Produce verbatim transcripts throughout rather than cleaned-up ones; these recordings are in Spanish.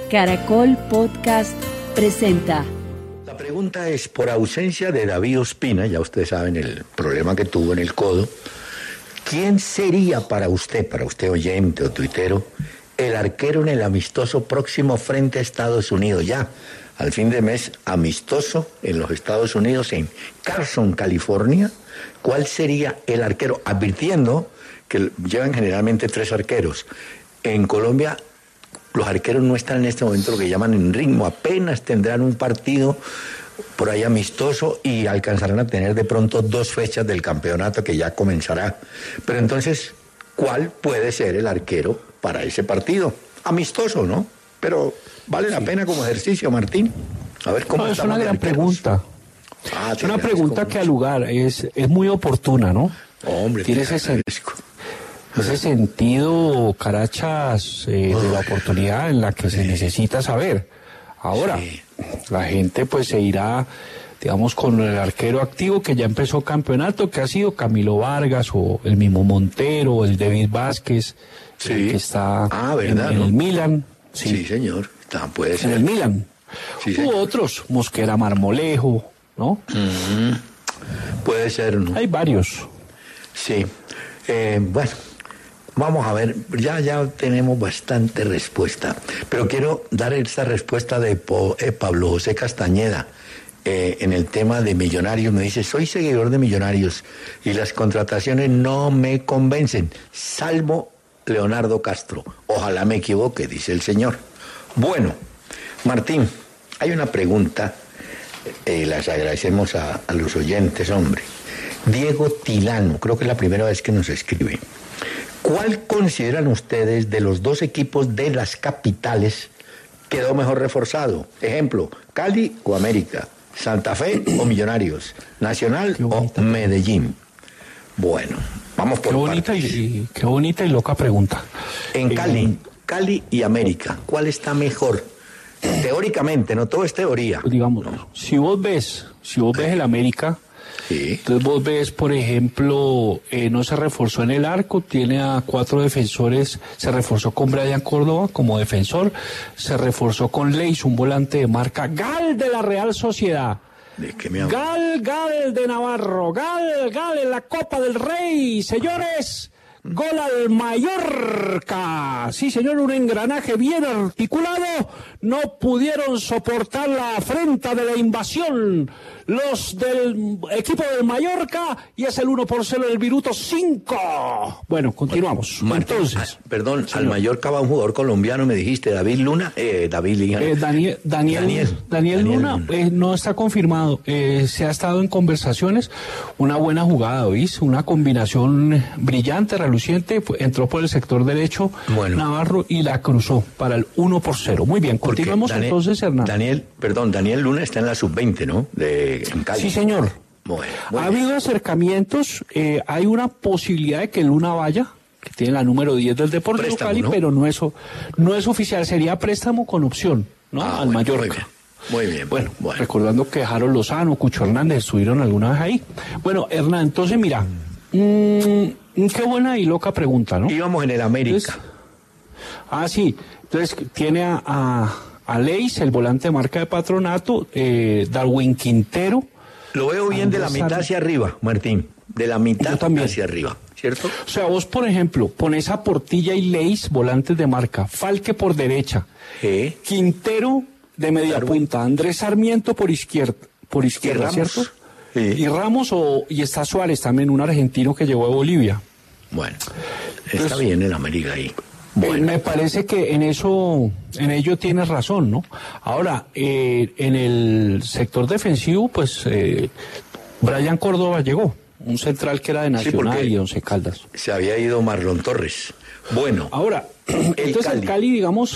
Caracol Podcast presenta. La pregunta es, por ausencia de David Ospina, ya ustedes saben el problema que tuvo en el codo, ¿quién sería para usted, para usted oyente o tuitero, el arquero en el amistoso próximo frente a Estados Unidos? Ya, al fin de mes, amistoso en los Estados Unidos, en Carson, California. ¿Cuál sería el arquero? Advirtiendo que llevan generalmente tres arqueros. En Colombia, los arqueros no están en este momento lo que llaman en ritmo, apenas tendrán un partido por ahí amistoso y alcanzarán a tener de pronto dos fechas del campeonato que ya comenzará. Pero entonces, ¿cuál puede ser el arquero para ese partido? Amistoso, ¿no? Pero vale la pena como ejercicio, Martín. A ver cómo no, es una gran pregunta. Ah, es una pregunta que al lugar es, es muy oportuna, ¿no? Hombre, tiene ese, sen- ese sentido, Carachas, eh, de la oportunidad en la que se necesita saber. Ahora, sí. La gente pues se irá, digamos, con el arquero activo que ya empezó campeonato, que ha sido Camilo Vargas o el mismo Montero o el David Vázquez, sí. eh, que está ah, ¿verdad, en, no? en el Milan. Sí, sí señor, está, puede ser. En el Milan. Sí, Hubo otros, Mosquera Marmolejo, ¿no? Mm-hmm. Puede ser, ¿no? Hay varios. Sí. Eh, bueno, vamos a ver, ya, ya tenemos bastante respuesta, pero quiero dar esta respuesta de po, eh, Pablo José Castañeda eh, en el tema de Millonarios. Me dice, soy seguidor de Millonarios y las contrataciones no me convencen, salvo Leonardo Castro. Ojalá me equivoque, dice el señor. Bueno, Martín, hay una pregunta, eh, las agradecemos a, a los oyentes, hombre. Diego Tilano, creo que es la primera vez que nos escribe. ¿Cuál consideran ustedes de los dos equipos de las capitales quedó mejor reforzado? Ejemplo, Cali o América, Santa Fe o Millonarios, Nacional o Medellín. Bueno, vamos por qué bonita partes. y qué bonita y loca pregunta. En Cali, eh, Cali y América, ¿cuál está mejor? Teóricamente, no todo es teoría. Digamos, no. si vos ves, si vos ves el América, sí. Entonces vos ves, por ejemplo, eh, no se reforzó en el arco, tiene a cuatro defensores, se reforzó con Brian Córdoba como defensor, se reforzó con Leis, un volante de marca, Gal de la Real Sociedad. ¿De qué me hablas? Gal, Gal de Navarro, Gal, Gal en la Copa del Rey, señores. Gol al Mallorca. Sí, señor, un engranaje bien articulado. No pudieron soportar la afrenta de la invasión los del equipo del Mallorca y es el uno por cero del minuto cinco. Bueno, continuamos. Bueno, Entonces, ah, perdón, señor. al Mallorca va un jugador colombiano, me dijiste, David Luna, eh, David Lina. Eh, Daniel, Daniel, Daniel, Daniel Luna, Luna. Eh, no está confirmado. Eh, se ha estado en conversaciones. Una buena jugada, ¿oís? Una combinación brillante, reluciente. Entró por el sector derecho bueno. Navarro y la cruzó para el uno por cero. Muy bien, continuamos Daniel, entonces, Hernán. Daniel, perdón, Daniel Luna está en la sub veinte, ¿no? De en Cali. Sí, señor. Bueno, ha habido acercamientos. Eh, hay una posibilidad de que Luna vaya, que tiene la número diez del Deportivo préstamo, Cali, ¿no? Pero no es, no es oficial. Sería préstamo con opción, ¿no? Ah, al bueno, Mallorca. Muy bien. Muy bien. Bueno, bueno, recordando que Harold Lozano, Cucho Hernández estuvieron alguna vez ahí. Bueno, Hernán, entonces mira, mmm, qué buena y loca pregunta, ¿no? Íbamos en el América. Entonces, ah, sí. Entonces tiene a, a, a Leis, el volante de marca de Patronato, eh, Darwin Quintero. Lo veo bien de la mitad hacia arriba, Martín. De la mitad hacia arriba, ¿cierto? O sea, vos, por ejemplo, pones a Portilla y Leis, volantes de marca, Falque por derecha, ¿Eh? Quintero de media Darwin. punta, Andrés Sarmiento por izquierda, por izquierda, ¿cierto? Sí. Y Ramos o, y está Suárez también, un argentino que llegó de Bolivia. Bueno, está Entonces, bien el América ahí. Bueno. Eh, me parece que en eso, en ello tienes razón, ¿no? Ahora, eh, en el sector defensivo, pues, eh, Brian Córdoba llegó, un central que era de Nacional sí, y Once Caldas. Se había ido Marlon Torres. Bueno. Ahora, el entonces Cali. el Cali, digamos,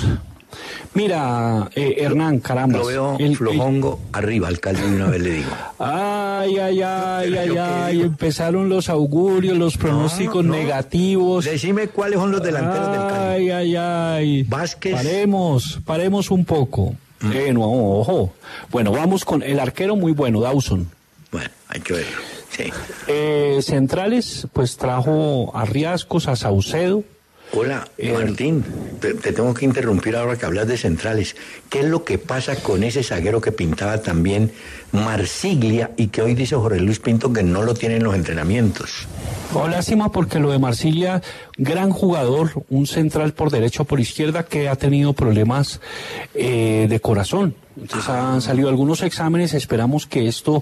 mira, eh, Hernán, caramba. Lo veo el, flojongo el... arriba, al Cali, una vez le digo. Ay, ay, ay, ay, ay, empezaron los augurios, los pronósticos no, no. negativos. Decime cuáles son los delanteros ay, del Cali. Ay, ay, ay. Vázquez. Paremos, paremos un poco. Mm. Eh, no, ojo. Bueno, vamos con el arquero muy bueno, Dawson. Bueno, hay que verlo, sí. Eh, centrales, pues trajo a Riascos, a Saucedo. Hola, eh, Martín, te, te tengo que interrumpir ahora que hablas de centrales. ¿Qué es lo que pasa con ese zaguero que pintaba también Marsiglia y que hoy dice Jorge Luis Pinto que no lo tiene en los entrenamientos? Oh, lástima porque lo de Marsiglia, gran jugador, un central por derecha o por izquierda que ha tenido problemas eh, de corazón. Entonces han salido algunos exámenes, esperamos que esto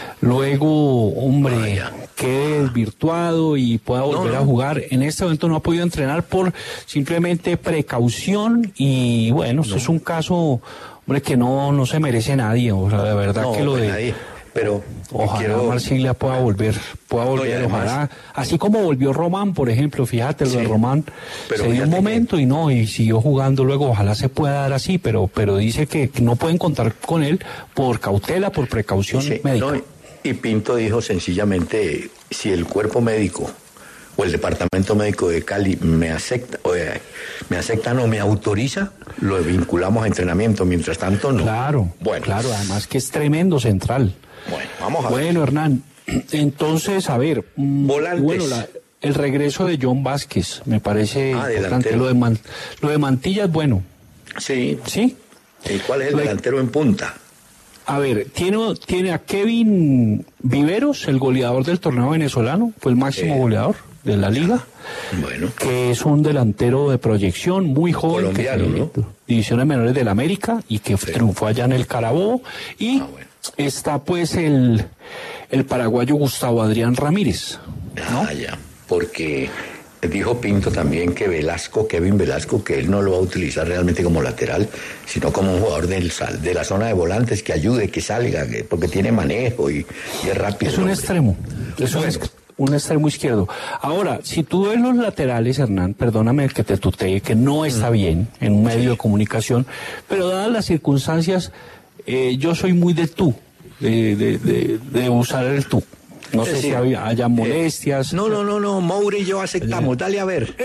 luego, hombre, Vaya. quede desvirtuado y pueda volver no, no. a jugar. En este momento no ha podido entrenar por simplemente precaución y bueno, no. esto es un caso, hombre, que no, no se merece nadie, o sea, de verdad no, que lo de... Nadie. Pero ojalá quiero... Marsiglia pueda volver, pueda volver, no, además... ojalá, así como volvió Román, por ejemplo, fíjate, lo sí, de Román se dio un momento que... y no, y siguió jugando luego, ojalá se pueda dar así, pero pero dice que no pueden contar con él por cautela, por precaución sí, médica. No, y Pinto dijo sencillamente, si el cuerpo médico o el departamento médico de Cali me acepta, o eh, me acepta no me autoriza, lo vinculamos a entrenamiento, mientras tanto no. Claro, bueno. claro, además que es tremendo central. Bueno, vamos a ver. Bueno, Hernán, entonces, a ver, Volantes. bueno, la, el regreso de John Vázquez, me parece ah, importante. Lo de, Man, lo de Mantilla es bueno. Sí. ¿Sí? ¿Y cuál es el lo delantero de... en punta? A ver, tiene, tiene a Kevin Viveros, el goleador del torneo venezolano, fue el máximo eh, goleador de la liga. Bueno. Que es un delantero de proyección, muy joven. Colombiano, que, ¿no? Divisiones menores del América y que sí. triunfó allá en el Carabobo. Y ah, bueno. está pues el, el paraguayo Gustavo Adrián Ramírez, ¿no? Ah, ya, porque dijo Pinto también que Velasco, Kevin Velasco, que él no lo va a utilizar realmente como lateral, sino como un jugador del, de la zona de volantes que ayude, que salga, que, porque tiene manejo y, y es rápido. Es un hombre. extremo, es bueno. un, un extremo izquierdo. Ahora, si tú ves los laterales, Hernán, perdóname que te tutee, que no está mm. bien en un medio sí. de comunicación, pero dadas las circunstancias, eh, yo soy muy de tú, de, de, de, de usar el tú. No es sé decir, si haya, haya molestias. Eh, no, no, no, no, Moure y yo aceptamos, dale a ver.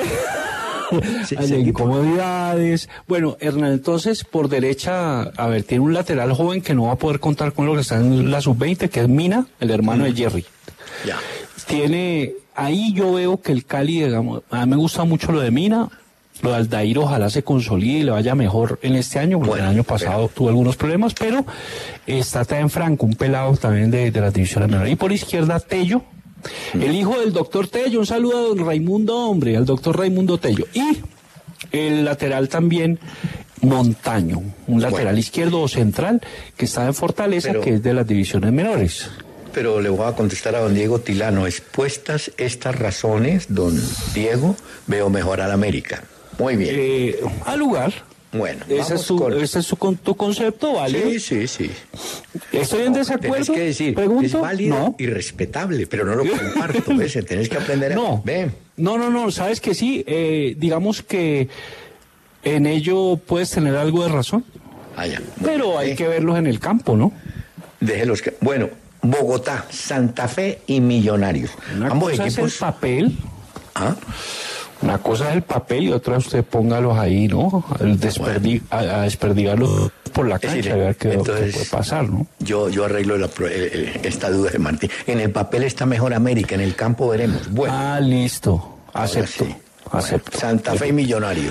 sí, hay incomodidades. Bueno, Hernán, entonces, por derecha, a ver, tiene un lateral joven que no va a poder contar con lo que está en la sub veinte, que es Mina, el hermano mm. de Jerry. Ya. Tiene, ahí yo veo que el Cali, digamos, a mí me gusta mucho lo de Mina. Lo de Aldair ojalá se consolide y le vaya mejor en este año, porque bueno, el año pasado pero... tuvo algunos problemas, pero está también Franco, un pelado también de, de las divisiones menores. Y por izquierda, Tello, mm. el hijo del doctor Tello, un saludo a don Raimundo, hombre, al doctor Raimundo Tello. Y el lateral también, Montaño, un lateral bueno. izquierdo o central, que está en Fortaleza, pero... que es de las divisiones menores. Pero le voy a contestar a don Diego Tilano, expuestas estas razones, don Diego, veo mejor al América. Muy bien. Eh, al lugar. Bueno, ese es, tu, con... ese es tu, tu concepto, ¿vale? Sí, sí, sí. ¿Estoy en desacuerdo? Tienes que decir, ¿Pregunto? es válido no. y respetable, pero no lo comparto, ¿ves? Tenés que aprender a... No, Ven. no, no, no, sabes que sí, eh, digamos que en ello puedes tener algo de razón, ah, ya. Bueno, pero hay eh. que verlos en el campo, ¿no? Déjelos que... Bueno, Bogotá, Santa Fe y Millonarios. Una Ambos cosa equipos... es el papel... ¿Ah? Una cosa es el papel y otra usted póngalos ahí, ¿no? El desperdi bueno. a, a desperdigarlos por la cancha, decir, a ver qué, entonces, qué puede pasar, ¿no? Yo, yo arreglo la, esta duda de Martín. En el papel está mejor América, en el campo veremos. Bueno. Ah, listo. Acepto. Sí. Acepto. Bueno, Santa Fe y Millonarios.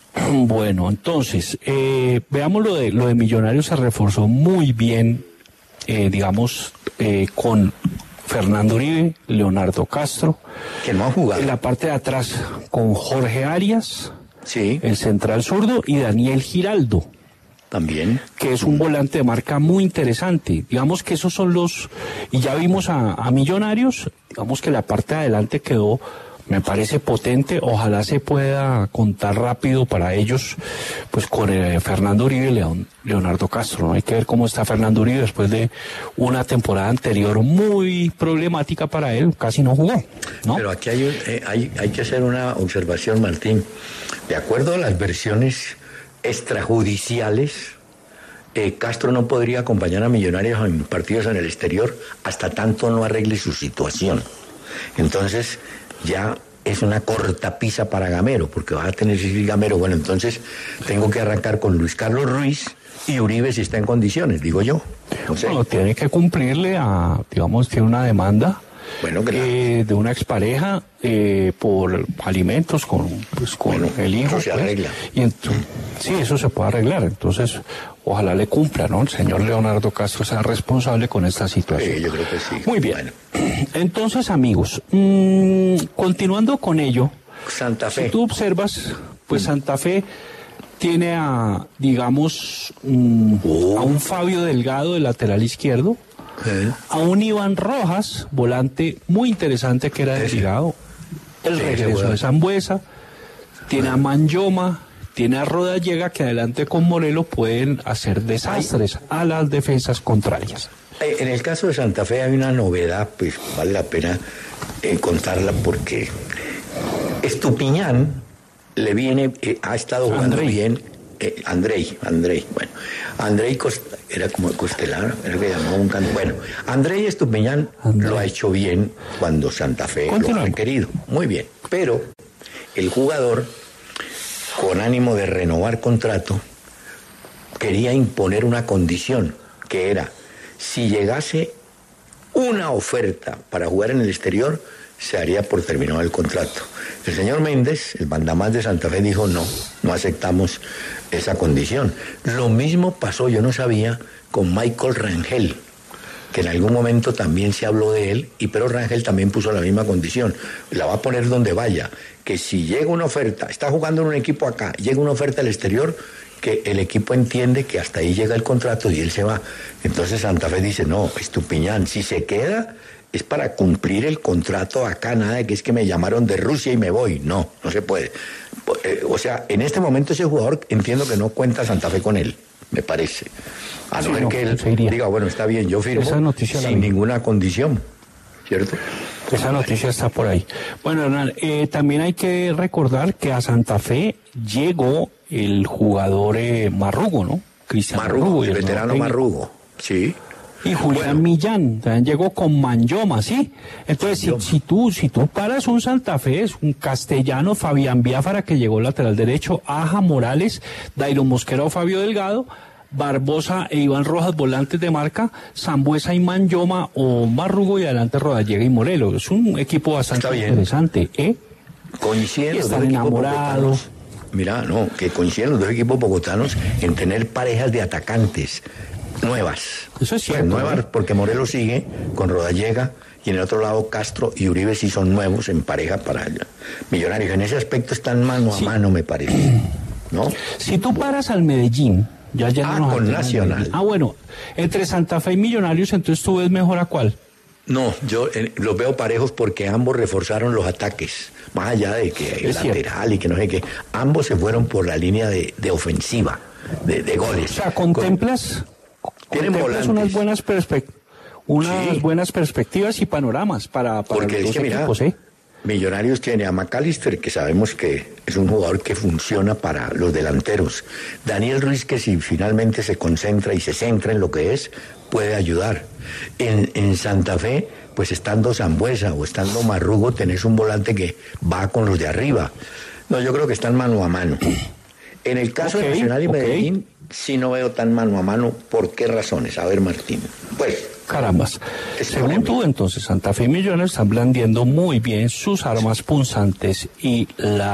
Bueno, entonces, eh, veamos lo de, lo de Millonarios se reforzó muy bien, eh, digamos, eh, con... Fernando Uribe, Leonardo Castro, que no ha jugado. En la parte de atrás con Jorge Arias, sí. el central zurdo, y Daniel Giraldo. También. Que es un volante de marca muy interesante. Digamos que esos son los... Y ya vimos a, a Millonarios, digamos que la parte de adelante quedó... Me parece potente, ojalá se pueda contar rápido para ellos, pues con eh, Fernando Uribe y León, Leonardo Castro, ¿no? Hay que ver cómo está Fernando Uribe después de una temporada anterior muy problemática para él, casi no jugó, ¿no? Pero aquí hay, eh, hay, hay que hacer una observación, Martín. De acuerdo a las versiones extrajudiciales, eh, Castro no podría acompañar a Millonarios en partidos en el exterior hasta tanto no arregle su situación. Entonces... ya es una cortapisa para Gamero, porque va a tener que decir Gamero, bueno, entonces tengo que arrancar con Luis Carlos Ruiz y Uribe si está en condiciones, digo yo. No sé. Bueno, tiene que cumplirle a, digamos, tiene una demanda Bueno, claro. eh, de una expareja eh, por alimentos con, pues, con bueno, el hijo. Eso se pues, arregla. Y entonces, sí, eso se puede arreglar. Entonces, ojalá le cumpla, ¿no? El señor Leonardo Castro sea responsable con esta situación. Sí, yo creo que sí. Muy bien. Bueno. Entonces, amigos, mmm, continuando con ello, Santa Fe. si tú observas, pues Santa Fe tiene a, digamos, mmm, Oh. a un Fabio Delgado de lateral izquierdo, ¿Eh? a un Iván Rojas, volante muy interesante que era Ese. desligado, el Sí, regreso ese de Sambuesa, tiene a Manyoma, tiene a Rodallega que adelante con Morelos pueden hacer desastres a las defensas contrarias. Eh, En el caso de Santa Fe hay una novedad, pues vale la pena eh, contarla porque Estupiñán le viene, eh, ha estado jugando Andrei. bien. Eh, Andrei, Andrei, bueno, Andrei Cost- era como Costelar, era que llamaba un canto. Bueno, Andrei Estupiñán Andrei. lo ha hecho bien cuando Santa Fe lo ha Continuamos. requerido, muy bien, pero el jugador, con ánimo de renovar contrato, quería imponer una condición, que era, si llegase una oferta para jugar en el exterior, se haría por terminado el contrato. El señor Méndez, el mandamás de Santa Fe, dijo no, no aceptamos esa condición. Lo mismo pasó, yo no sabía, con Michael Rangel, que en algún momento también se habló de él, y pero Rangel también puso la misma condición, la va a poner donde vaya, que si llega una oferta, está jugando en un equipo acá, llega una oferta al exterior, que el equipo entiende que hasta ahí llega el contrato y él se va. Entonces Santa Fe dice, no, Estupiñán, si se queda es para cumplir el contrato acá, nada de que es que me llamaron de Rusia y me voy. No, no se puede. O sea, en este momento ese jugador entiendo que no cuenta Santa Fe con él, me parece. A no Sí, ser no, que él se iría. diga, bueno, está bien, yo firmo Esa noticia la sin vi. ninguna condición, ¿cierto? Esa noticia está por ahí. Bueno, Hernán, eh, también hay que recordar que a Santa Fe llegó el jugador eh, Marrugo, ¿no? Cristian Marrugo, el y veterano nuevo técnico. Marrugo, sí. Y Julián Bueno. Millán, también llegó con Manyoma, ¿sí? Entonces, si, Manyoma. si tú si tú paras un Santa Fe, es un castellano, Fabián Biafara, que llegó lateral derecho, Aja Morales, Dairo Mosquera o Fabio Delgado, Barbosa e Iván Rojas, volantes de marca, Sambuesa y Manyoma o Marrugo, y adelante Rodallega y Morelos. Es un equipo bastante Está bien. interesante, ¿eh? Coinciden Y los están dos equipos enamorados. bogotanos. Mira, no, que coinciden los dos equipos bogotanos en tener parejas de atacantes nuevas. Eso es cierto, Pues nuevas, ¿eh? porque Morelos sigue con Rodallega y en el otro lado Castro y Uribe sí son nuevos en pareja para el Millonarios. En ese aspecto están mano a Sí. mano, me parece. ¿No? Si tú paras al Medellín, ya ya Ah, no nos con alteran al Nacional. Medellín. Ah, bueno, entre Santa Fe y Millonarios, entonces tú ves mejor a cuál. No, yo eh, los veo parejos porque ambos reforzaron los ataques, más allá de que hay Es lateral y que no sé qué. Ambos se fueron por la línea de, de ofensiva, de, de goles. O sea, contemplas, Tienen contemplas volantes. unas buenas perspectivas. Unas Sí. buenas perspectivas y panoramas para, para Porque los es dos que, mira, equipos, ¿eh? Millonarios tiene a McAllister, que sabemos que es un jugador que funciona para los delanteros. Daniel Ruiz, que si finalmente se concentra y se centra en lo que es, puede ayudar. En, en Santa Fe, pues estando Sambuesa o estando Marrugo, tenés un volante que va con los de arriba. No, yo creo que están mano a mano. En el caso Ok, de Nacional y ok. Medellín, sí no veo tan mano a mano. ¿Por qué razones? A ver, Martín. Pues... Carambas. Es Según polémico. tú, entonces, Santa Fe y Millonarios están blandiendo muy bien sus armas punzantes y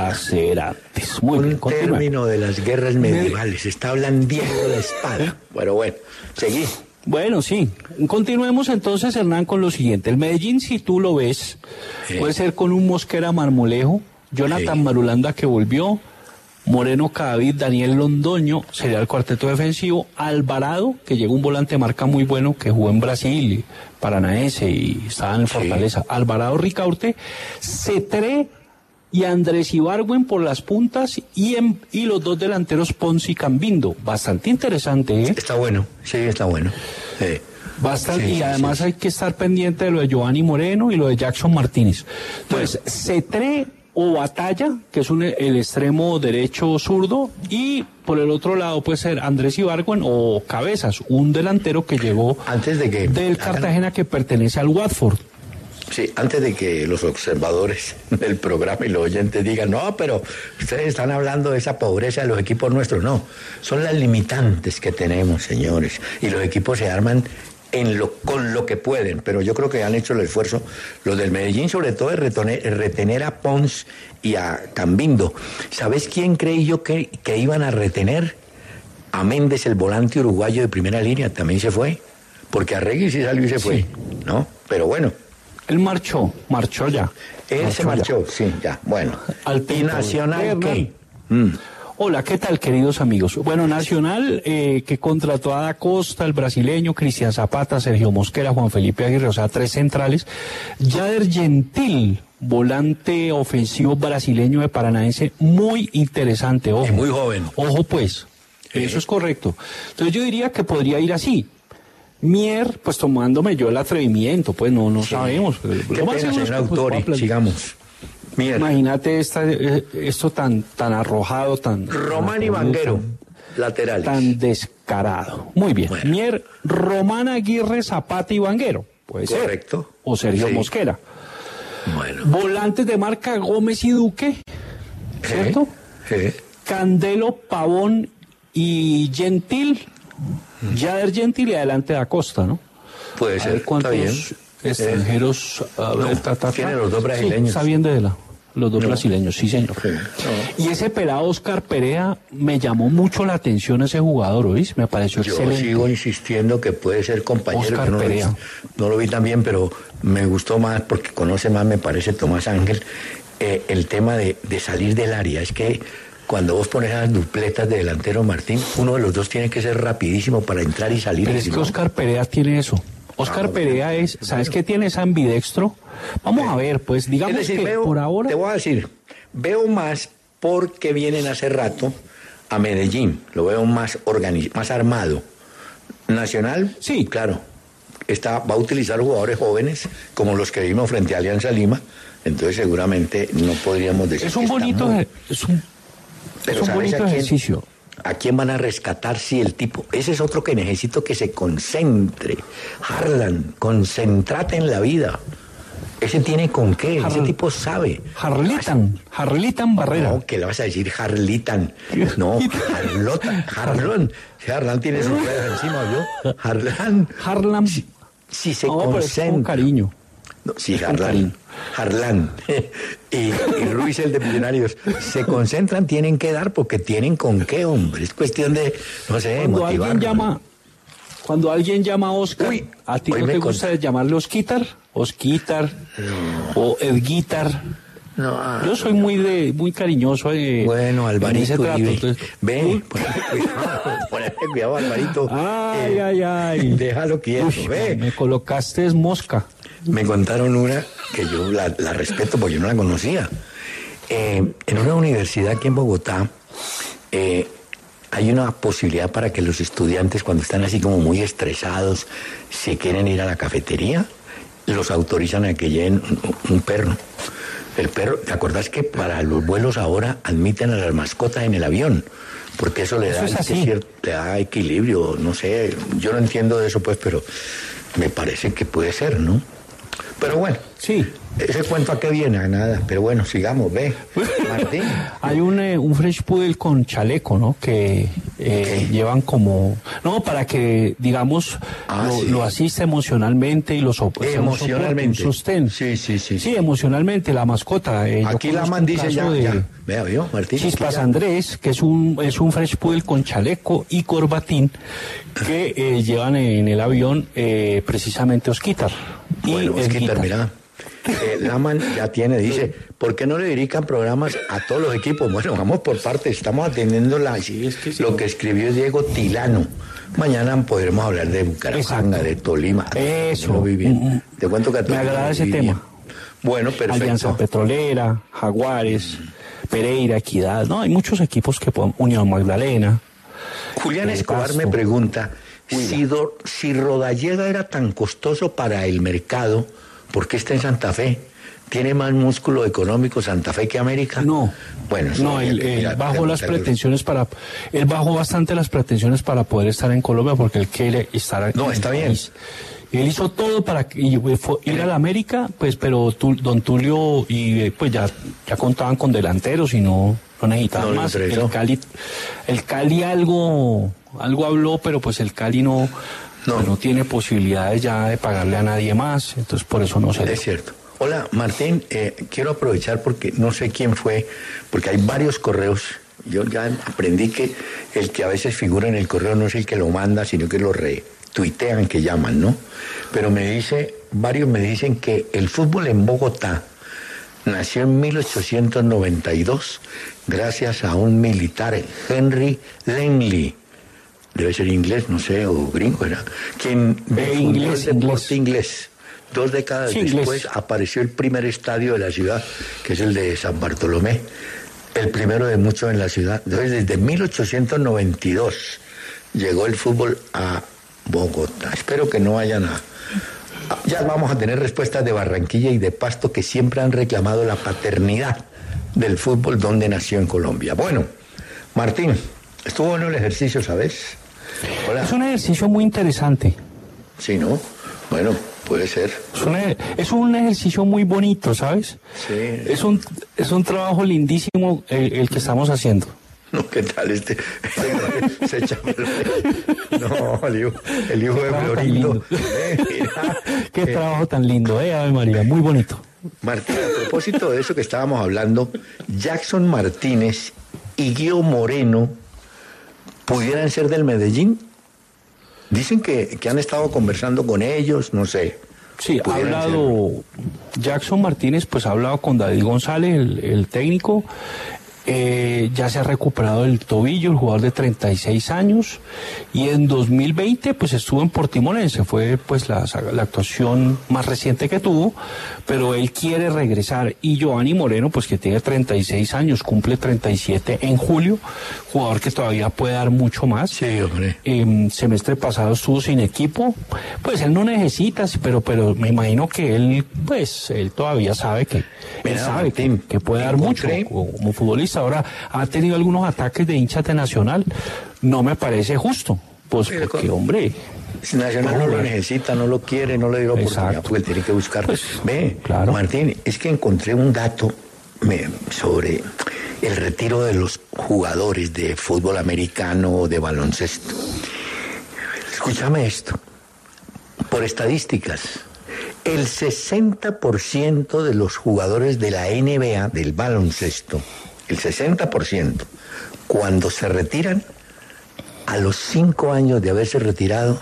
lacerantes. Muy bien, Un continúa. término de las guerras medievales, está blandiendo la espada. Pero bueno, seguí. Bueno, sí. Continuemos entonces, Hernán, con lo siguiente. El Medellín, si tú lo ves, Sí. puede ser con un Mosquera Marmolejo, Jonathan Sí. Marulanda, que volvió, Moreno Cadavid, Daniel Londoño, sería el cuarteto defensivo, Alvarado, que llegó un volante de marca muy bueno, que jugó en Brasil, Paranaense, y estaba en el Sí. Fortaleza. Alvarado Ricaurte, Cetré y Andrés Ibargüen por las puntas, y, en, y los dos delanteros Ponce y Cambindo. Bastante interesante, ¿eh? Está bueno, sí, está bueno. Sí. Bastante, Sí, y sí, además sí. hay que estar pendiente de lo de Giovanni Moreno y lo de Jackson Martínez. Entonces, Cetré o Batalla, que es un, el extremo derecho zurdo, y por el otro lado puede ser Andrés Ibargüen o Cabezas, un delantero que llegó Antes de que del hagan- Cartagena, que pertenece al Watford. Sí, antes de que los observadores del programa y los oyentes digan, no, pero ustedes están hablando de esa pobreza de los equipos nuestros. No, son las limitantes que tenemos, señores. Y los equipos se arman en lo, con lo que pueden, pero yo creo que han hecho el esfuerzo los del Medellín, sobre todo de retener, retener a Pons y a Cambindo. ¿Sabes quién creí yo que, que iban a retener? A Méndez, el volante uruguayo de primera línea, también se fue, porque Arregui sí salió y se fue, sí. ¿No? Pero bueno. Él marchó, marchó ya. Él marchó se marchó, ya. Sí, ya, bueno. Al ¿Y Nacional qué? Mm. Hola, ¿qué tal, queridos amigos? Bueno, Nacional, eh, que contrató a Da Costa, el brasileño, Cristian Zapata, Sergio Mosquera, Juan Felipe Aguirre, o sea, tres centrales. Yader Gentil, volante ofensivo brasileño de Paranaense, muy interesante, ojo. Y muy joven. Ojo, pues, eh. eso es correcto. Entonces yo diría que podría ir así. Mier, pues tomándome yo el atrevimiento, pues no, no sí. sabemos. Qué pena, señor Autori, pues, sigamos. Mier. Imagínate esta, esto tan tan arrojado, tan... Román y Vanguero, laterales. Tan descarado. Muy bien. Bueno. Mier, Román, Aguirre, Zapata y Vanguero. Puede ser. Correcto. O Sergio sí. Mosquera. Bueno. Volantes de marca Gómez y Duque. ¿Cierto? Sí. sí. Candelo, Pavón y Gentil. Mm. Yader Gentil y adelante Da Costa, ¿no? Puede ser, está bien. Extranjeros, a ver, no, ta, ta, ta. Tiene los dos brasileños. Sí, está bien de la, los dos no. brasileños, sí, señor. Sí, no. Y ese pelado Oscar Perea, me llamó mucho la atención ese jugador, ¿oís? Me pareció Yo excelente. Yo sigo insistiendo que puede ser compañero. Oscar que no Perea. Lo vi, no lo vi tan bien, pero me gustó más porque conoce más, me parece, Tomás Ángel, eh, el tema de, de salir del área. Es que cuando vos pones a las dupletas de delantero, Martín, uno de los dos tiene que ser rapidísimo para entrar y salir. Pero es que ¿no? Oscar Perea tiene eso. Oscar ah, Perea es, ¿sabes qué tiene? Es ambidextro. Vamos a ver, pues digamos es decir, que veo, por ahora... Te voy a decir, veo más porque vienen hace rato a Medellín, lo veo más organizado, más armado. Nacional, sí, claro, está, va a utilizar jugadores jóvenes como los que vimos frente a Alianza Lima, entonces seguramente no podríamos decir es un que bonito, está, es un, Pero es un bonito a quién, ejercicio. ¿A quién van a rescatar si el tipo? Ese es otro que necesito que se concentre. Harlan, concéntrate en la vida. Ese tiene con qué, Har ese tipo sabe. Harlitan, Harlitan Barrera. No, que le vas a decir Harlitan. No, Harlota, Harlón. Harlan tiene su ruedas encima, ¿yo? Harlan. Harlan. Si, si se no, concentra. Con cariño. No, sí, Harlan. Harlan y, y Ruiz, el de Millonarios, se concentran, tienen que dar porque tienen con qué, hombre. Es cuestión de, no sé, cuando motivar. Alguien llama, cuando alguien llama a Oscar, Uy, ¿a ti no te gusta con... llamarle Osquitar? Osquitar no. O Edguitar. No, yo soy muy de muy cariñoso. Eh, bueno, Alvarito, trato, entonces... ve, ponle cuidado, Alvarito. Ay, eh, ay, ay. Déjalo quieto, Uy, ve. Me colocaste es mosca. Me contaron una que yo la, la respeto porque yo no la conocía. Eh, en una universidad aquí en Bogotá eh, hay una posibilidad para que los estudiantes, cuando están así como muy estresados, si quieren ir a la cafetería, los autorizan a que lleven un, un perro. El perro, ¿te acordás que para los vuelos ahora admiten a las mascotas en el avión? Porque eso le da, eso es así. Cierto, le da equilibrio, no sé, yo no entiendo de eso pues, pero me parece que puede ser, ¿no? Pero bueno, sí. Ese cuento a qué viene, a nada, pero bueno, sigamos, ve, Martín. Hay un, eh, un French Poodle con chaleco, ¿no? Que eh, llevan como, no, para que, digamos, ah, lo, sí. lo asiste emocionalmente y lo soporte. Emocionalmente. Un sostén. Sí, sí, sí. Sí, emocionalmente, la mascota. Eh, Aquí la man dice ya, de ya, vea, vio, Martín. Chispas Andrés, que es un, es un French Poodle con chaleco y corbatín, que eh, llevan en el avión eh, precisamente Osquitar. Bueno, Osquitar, mira. Eh, Laman ya tiene, dice, ¿por qué no le dedican programas a todos los equipos? Bueno, vamos por partes, estamos atendiendo la, sí, es que sí, lo que escribió Diego Tilano. Mañana podremos hablar de Bucaramanga, de Tolima. Eso. Lo vi bien. Te cuento que a me agrada ese tema. Bien. Bueno, perfecto. Alianza Petrolera, Jaguares, mm. Pereira, Equidad, no, hay muchos equipos que pueden, Unión Magdalena. Julián eh, Escobar Pasto. Me pregunta, si, do, si Rodallega era tan costoso para el mercado, ¿por qué está en Santa Fe? ¿Tiene más músculo económico Santa Fe que América? No. Bueno, no, él, él mira, bajó las pretensiones para, él bajó bastante las pretensiones para poder estar en Colombia porque él quiere estar. No, en está bien. País. Él hizo todo para ir a la América, pues, pero tu, don Tulio y pues ya, ya contaban con delanteros y no, no necesitaban no más. El Cali, el Cali algo, algo habló, pero pues el Cali no. No. pues no tiene posibilidades ya de pagarle a nadie más, entonces por eso no se Es cierto. Hola, Martín, eh, quiero aprovechar porque no sé quién fue, porque hay varios correos. Yo ya aprendí que el que a veces figura en el correo no es el que lo manda, sino que lo retuitean, que llaman, ¿no? Pero me dice, varios me dicen que el fútbol en Bogotá nació en mil ochocientos noventa y dos gracias a un militar, Henry Langley. Debe ser inglés, no sé, o gringo era, quien Eh, fundó inglés, el deporte inglés. inglés. Dos décadas Sí, después inglés. apareció el primer estadio de la ciudad, que es el de San Bartolomé, el primero de muchos en la ciudad. Entonces, desde mil ochocientos noventa y dos llegó el fútbol a Bogotá. Espero que no vayan a... a- Ya vamos a tener respuestas de Barranquilla y de Pasto, que siempre han reclamado la paternidad del fútbol donde nació en Colombia. Bueno, Martín, estuvo bueno el ejercicio, ¿sabes? Hola. Es un ejercicio muy interesante. Sí, ¿no? Bueno, puede ser. Es un, e- es un ejercicio muy bonito, ¿sabes? Sí. Es un, es un trabajo lindísimo el, el que estamos haciendo. No, ¿qué tal este? este se echa No, el hijo, el hijo de Trabajo tan Florindo. lindo. Eh, mira, Qué eh, trabajo tan lindo, ¿eh? Ave María, muy bonito. Martín, a propósito de eso que estábamos hablando, Jackson Martínez y Guido Moreno pudieran ser del Medellín. Dicen que, que han estado conversando con ellos, no sé. Sí, ha Pudieran hablado Jackson Martínez, pues ha hablado con David González, el, el técnico. Eh, ya se ha recuperado el tobillo, el jugador de treinta y seis años, y en dos mil veinte pues estuvo en Portimonense, fue pues la, la actuación más reciente que tuvo, pero él quiere regresar. Y Giovanni Moreno, pues que tiene treinta y seis años, cumple treinta y siete en julio, jugador que todavía puede dar mucho más. Sí, hombre. Eh, semestre pasado estuvo sin equipo, pues él no necesita, pero pero me imagino que él, pues él todavía sabe que, él Mira, sabe que, Martín, que puede dar mucho encontré- como, como futbolista. Ahora ha tenido algunos ataques de hinchas de Nacional, no me parece justo, pues Pero porque con- hombre, Si Nacional no lo necesita, no lo quiere, no le dio la oportunidad, Exacto. porque él tiene que buscar. Pues, Ve, claro. Martín, es que encontré un dato me- sobre el retiro de los jugadores de fútbol americano o de baloncesto. Escúchame esto. Por estadísticas, el sesenta por ciento de los jugadores de la N B A, del baloncesto, el sesenta por ciento, cuando se retiran, a los cinco años de haberse retirado,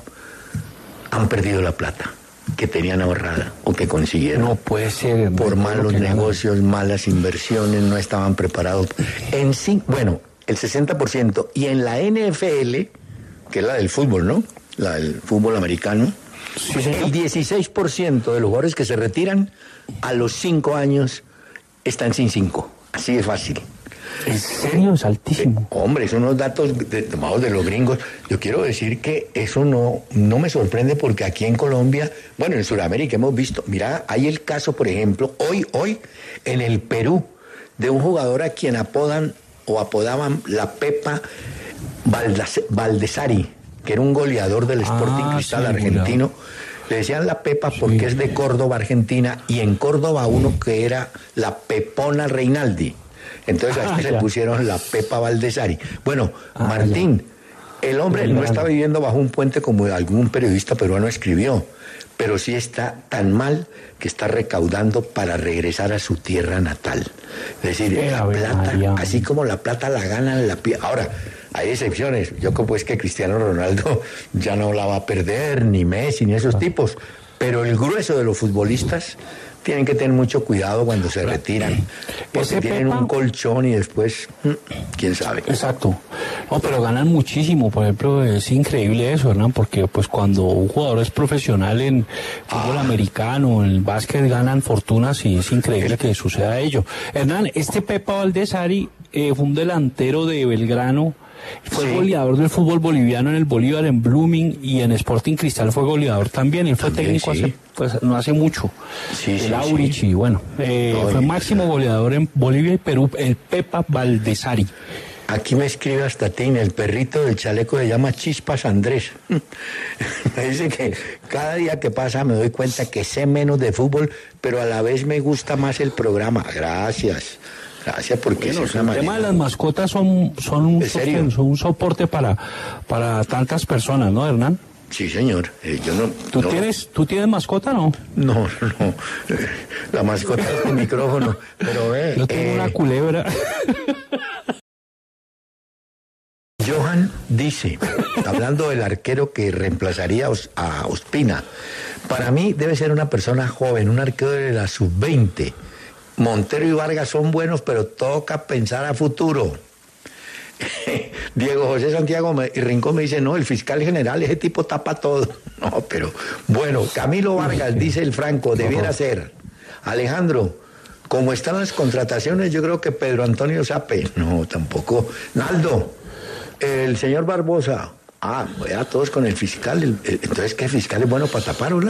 han perdido la plata que tenían ahorrada o que consiguieron. no puede ser. hermano, Por todo lo malos que ganan. negocios, malas inversiones, no estaban preparados. En sí, bueno, el sesenta por ciento. Y en la N F L, que es la del fútbol, ¿no? La del fútbol americano, Sí, señor. el dieciséis por ciento de los jugadores que se retiran a los cinco años están sin cinco. Así de fácil. En serio, es altísimo. Hombre, son unos datos de- tomados de los gringos. Yo quiero decir que eso no, no me sorprende porque aquí en Colombia, bueno, en Sudamérica hemos visto, mira, hay el caso, por ejemplo, hoy, hoy, en el Perú, de un jugador a quien apodan o apodaban la Pepa Valdas- Valdesari, que era un goleador del Sporting Ah, Cristal sí, argentino. Le decían la Pepa porque Sí. es de Córdoba, Argentina, y en Córdoba uno que era la Pepona Reinaldi. Entonces a Ah, este le ya. pusieron la Pepa Valdesari. Bueno, Ah, Martín, el hombre El no grano. está viviendo bajo un puente como algún periodista peruano escribió, pero sí está tan mal que está recaudando para regresar a su tierra natal. Es decir, Eh, la Ave plata, María. así como la plata la ganan la pie. Ahora, hay excepciones. Yo creo pues que Cristiano Ronaldo ya no la va a perder, ni Messi, ni esos tipos. Pero el grueso de los futbolistas tienen que tener mucho cuidado cuando se retiran, porque Ese tienen Pepa- un colchón y después, mm, quién sabe. Exacto. No, pero ganan muchísimo. Por ejemplo, es increíble eso, Hernán, porque pues cuando un jugador es profesional en fútbol americano, en el básquet, ganan fortunas y es increíble que suceda ello. Hernán, este Pepa Valdesari eh, fue un delantero de Belgrano. Fue Sí. goleador del fútbol boliviano en el Bolívar, en Blooming, y en Sporting Cristal fue goleador también. Él fue También, técnico sí. hace, pues, no hace mucho. Sí, sí, el Aurich, sí. y bueno, eh, No, fue y- máximo goleador en Bolivia y Perú, el Pepa Valdesari. Aquí me escribe hasta Tina, el perrito del chaleco se llama Chispas Andrés. Me dice que cada día que pasa me doy cuenta que sé menos de fútbol, pero a la vez me gusta más el programa. Gracias, gracias porque Bueno, es una el tema de manera- las mascotas son, son, un, ¿En serio? sostén, son un soporte para, para tantas personas, ¿no, Hernán? Sí, señor. Eh, yo no, ¿Tú, no, tienes, ¿Tú tienes mascota, no? No, no. Eh, la mascota es el micrófono. Pero ve. Yo tengo eh, una culebra. Johan dice, hablando del arquero que reemplazaría a Ospina, para mí debe ser una persona joven, un arquero de la sub veinte. Montero y Vargas son buenos, pero toca pensar a futuro. Diego José Santiago me, y Rincón me dice, no, el fiscal general, ese tipo tapa todo. No, pero bueno, Camilo Vargas, dice el Franco, debiera ser. Alejandro, como están las contrataciones, yo creo que Pedro Antonio Sape. No, tampoco. Naldo, el señor Barbosa. Ah, a todos con el fiscal. El, el, entonces, ¿qué fiscal es bueno para taparla?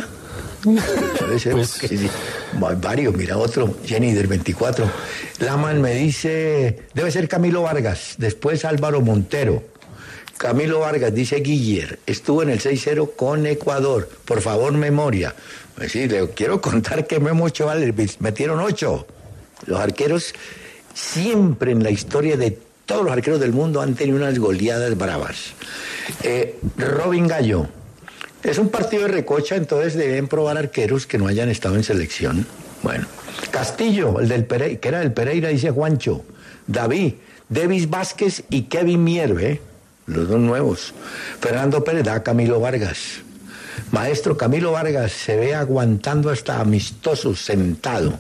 Debe ser, pues, que, sí, varios, mira otro, Jenny del veinticuatro. Laman me dice, debe ser Camilo Vargas, después Álvaro Montero. Camilo Vargas, dice Guiller, estuvo en el seis cero con Ecuador, por favor memoria. Pues sí, le quiero contar que Memo Ochoa le metieron ocho. Los arqueros siempre en la historia de todos los arqueros del mundo han tenido unas goleadas bravas. Eh, Robin Gallo. Es un partido de recocha, entonces deben probar arqueros que no hayan estado en selección. Bueno, Castillo, el del Pereira, que era del Pereira, dice Juancho. David, Davis Vázquez y Kevin Mier, ¿eh? Los dos nuevos. Fernando Pérez, da Camilo Vargas. Maestro, Camilo Vargas se ve aguantando hasta amistoso, sentado.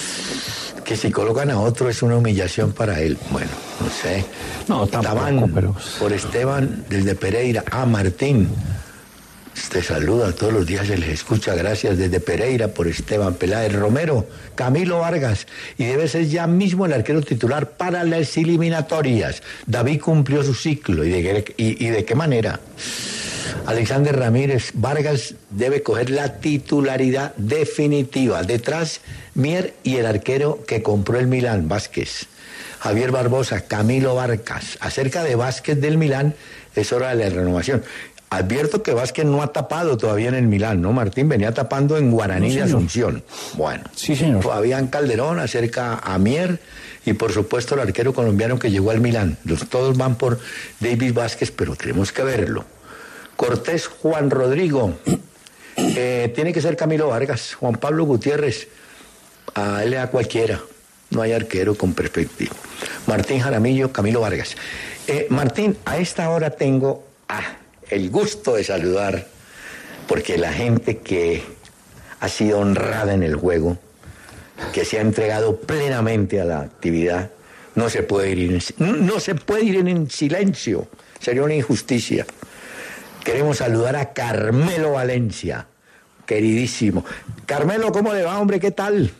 Que si colocan a otro es una humillación para él. Bueno, no sé. No, tampoco, Tabán, pero... por Esteban, desde Pereira. Ah, Martín. Te saluda todos los días, se les escucha, gracias desde Pereira por Esteban Peláez. Romero, Camilo Vargas, y debe ser ya mismo el arquero titular para las eliminatorias. David cumplió su ciclo, ¿y de, y, y de qué manera? Alexander Ramírez, Vargas debe coger la titularidad definitiva. Detrás, Mier y el arquero que compró el Milán, Vázquez. Javier Barbosa, Camilo Vargas. Acerca de Vázquez del Milán, es hora de la renovación. Advierto que Vázquez no ha tapado todavía en el Milán, ¿no? Martín venía tapando en Guaraní no, de Asunción. Bueno, sí, señor. Fabián Calderón acerca a Mier y por supuesto el arquero colombiano que llegó al Milán. Los, todos van por Davis Vázquez, pero tenemos que verlo. Cortés Juan Rodrigo, eh, tiene que ser Camilo Vargas. Juan Pablo Gutiérrez, a él le da cualquiera, no hay arquero con perspectiva. Martín Jaramillo, Camilo Vargas. Eh, Martín, a esta hora tengo... Ah, el gusto de saludar, porque la gente que ha sido honrada en el juego, que se ha entregado plenamente a la actividad, no se puede ir en, no se puede ir en silencio, sería una injusticia. Queremos saludar a Carmelo Valencia, queridísimo. Carmelo, ¿cómo le va, hombre? ¿Qué tal?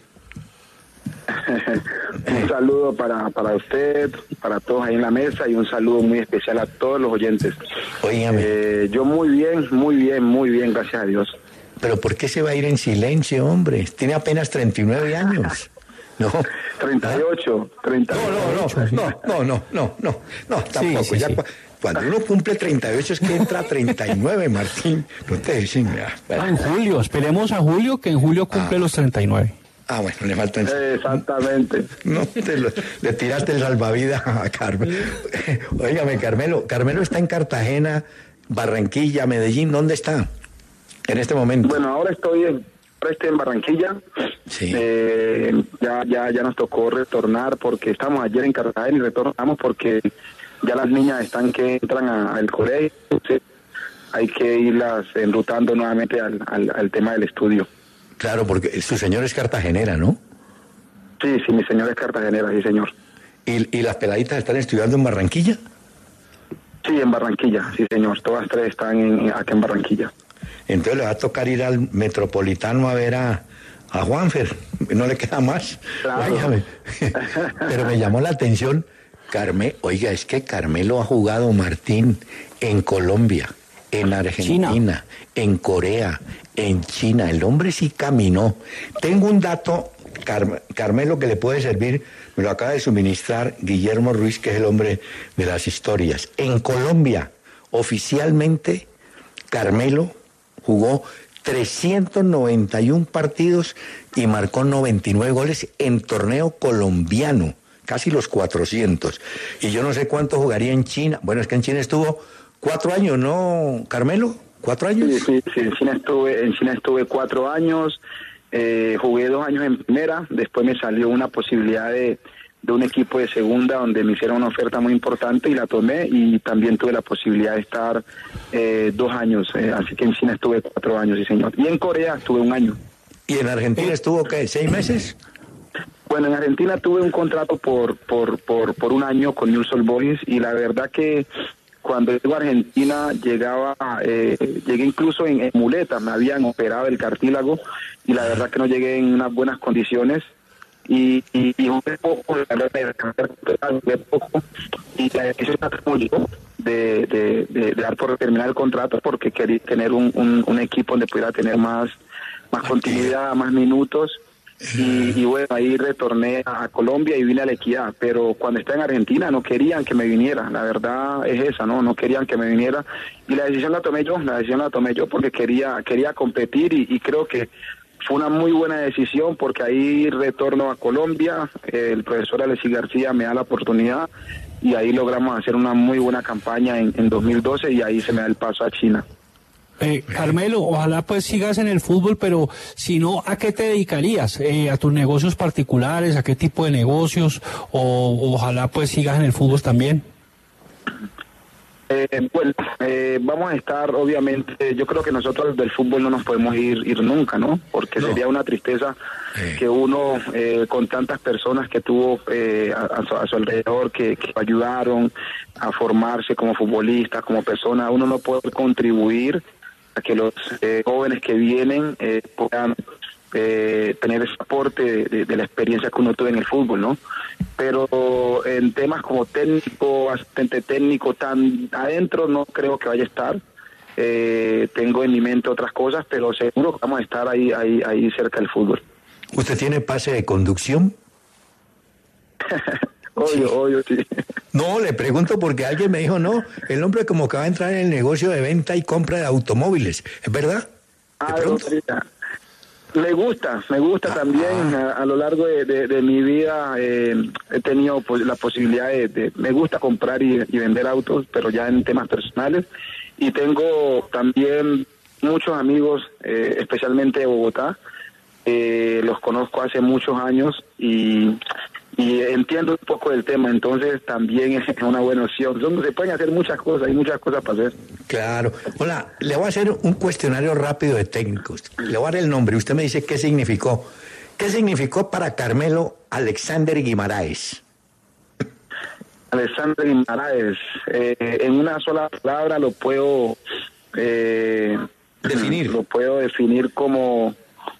Un saludo para, para usted, para todos ahí en la mesa y un saludo muy especial a todos los oyentes. Óigame. Eh, yo muy bien, muy bien, muy bien, gracias a Dios. Pero ¿por qué se va a ir en silencio, hombre? Tiene apenas treinta y nueve años. No. treinta y ocho, treinta y ocho. No, no, no, no, no, no, no, no, tampoco. Sí, sí, ya sí. cu- cuando uno cumple treinta y ocho es que entra a treinta y nueve, Martín. No te dicen nada. Ah, en julio, esperemos a Julio, que en julio cumple Ah. los treinta y nueve. Ah, bueno, le faltan... Exactamente. No, te lo- le tiraste el salvavidas a Carmelo. Óigame, Carmelo, Carmelo está en Cartagena, Barranquilla, Medellín, ¿dónde está en este momento? Bueno, ahora estoy en, ahora estoy en Barranquilla. Sí. Eh, ya, ya, ya nos tocó retornar porque estamos ayer en Cartagena y retornamos porque ya las niñas están que entran a- al colegio. Entonces hay que irlas enrutando nuevamente al, al, al tema del estudio. Claro, porque su señor es cartagenera, ¿no? Sí, sí, mi señor es cartagenera, sí, señor. ¿Y, y las peladitas están estudiando en Barranquilla? Sí, en Barranquilla, sí, señor. Todas tres están en, acá en Barranquilla. Entonces le va a tocar ir al Metropolitano a ver a, a Juanfer. No le queda más. Claro. Óigame. Pero me llamó la atención, Carme, oiga, es que Carmelo ha jugado, Martín, en Colombia, en Argentina, China. en Corea, en China. El hombre sí caminó. Tengo un dato, Car- Carmelo, que le puede servir, me lo acaba de suministrar Guillermo Ruiz, que es el hombre de las historias. En Colombia, oficialmente, Carmelo jugó trescientos noventa y uno partidos y marcó noventa y nueve goles en torneo colombiano, casi los cuatrocientos. Y yo no sé cuánto jugaría en China. Bueno, es que en China estuvo cuatro años, ¿no, Carmelo? ¿Cuatro años? Sí, sí, sí, en China estuve, en China estuve cuatro años, eh, jugué dos años en primera, después me salió una posibilidad de, de un equipo de segunda donde me hicieron una oferta muy importante y la tomé, y también tuve la posibilidad de estar eh, dos años, eh, así que en China estuve cuatro años, sí señor, y en Corea estuve un año. ¿Y en Argentina estuvo qué, seis meses? Bueno, en Argentina tuve un contrato por por por, por un año con Newell's Old Boys, y la verdad que cuando llego a Argentina llegaba, eh, llegué incluso en, en muletas, me habían operado el cartílago y la verdad que no llegué en unas buenas condiciones y, y, y jugué poco, la verdad, jugué poco y la decisión de, de, de, de dar por terminar el contrato porque quería tener un, un, un equipo donde pudiera tener más, más continuidad, más minutos. Y, y bueno, ahí retorné a Colombia y vine a la Equidad, pero cuando estaba en Argentina no querían que me viniera, la verdad es esa, no no querían que me viniera, y la decisión la tomé yo, la decisión la tomé yo porque quería quería competir y, y creo que fue una muy buena decisión porque ahí retorno a Colombia, eh, el profesor Alexis García me da la oportunidad y ahí logramos hacer una muy buena campaña en, en dos mil doce y ahí se me da el paso a China. Eh, Carmelo, ojalá pues sigas en el fútbol, pero si no, ¿a qué te dedicarías? Eh, ¿A tus negocios particulares? ¿A qué tipo de negocios? O ojalá pues sigas en el fútbol también. Eh, bueno, eh, vamos a estar, obviamente, yo creo que nosotros del fútbol no nos podemos ir ir nunca, ¿no? Porque no. Sería una tristeza eh. que uno, eh, con tantas personas que tuvo eh, a, a, su, a su alrededor, que, que ayudaron a formarse como futbolista, como persona, uno no puede contribuir a que los eh, jóvenes que vienen eh, puedan eh, tener ese aporte de, de, de la experiencia que uno tuvo en el fútbol, ¿no? Pero en temas como técnico, asistente técnico, tan adentro no creo que vaya a estar. Eh, tengo en mi mente otras cosas, pero seguro que vamos a estar ahí, ahí, ahí cerca del fútbol. ¿Usted tiene pase de conducción? Obvio, sí. obvio, sí. No, le pregunto porque alguien me dijo, no, el hombre como que va a entrar en el negocio de venta y compra de automóviles, ¿es verdad? Ah, me gusta, me gusta ah, también, ah. A, a lo largo de, de, de mi vida eh, he tenido pues, la posibilidad de, de, me gusta comprar y, y vender autos, pero ya en temas personales, y tengo también muchos amigos, eh, especialmente de Bogotá, eh, los conozco hace muchos años y... y entiendo un poco del tema, entonces también es una buena opción. Se pueden hacer muchas cosas, hay muchas cosas para hacer. Claro. Hola, le voy a hacer un cuestionario rápido de técnicos. Le voy a dar el nombre, usted me dice qué significó. ¿Qué significó para Carmelo Alexander Guimaraes? Alexander Guimaraes, eh, en una sola palabra lo puedo eh, definir. Lo puedo definir como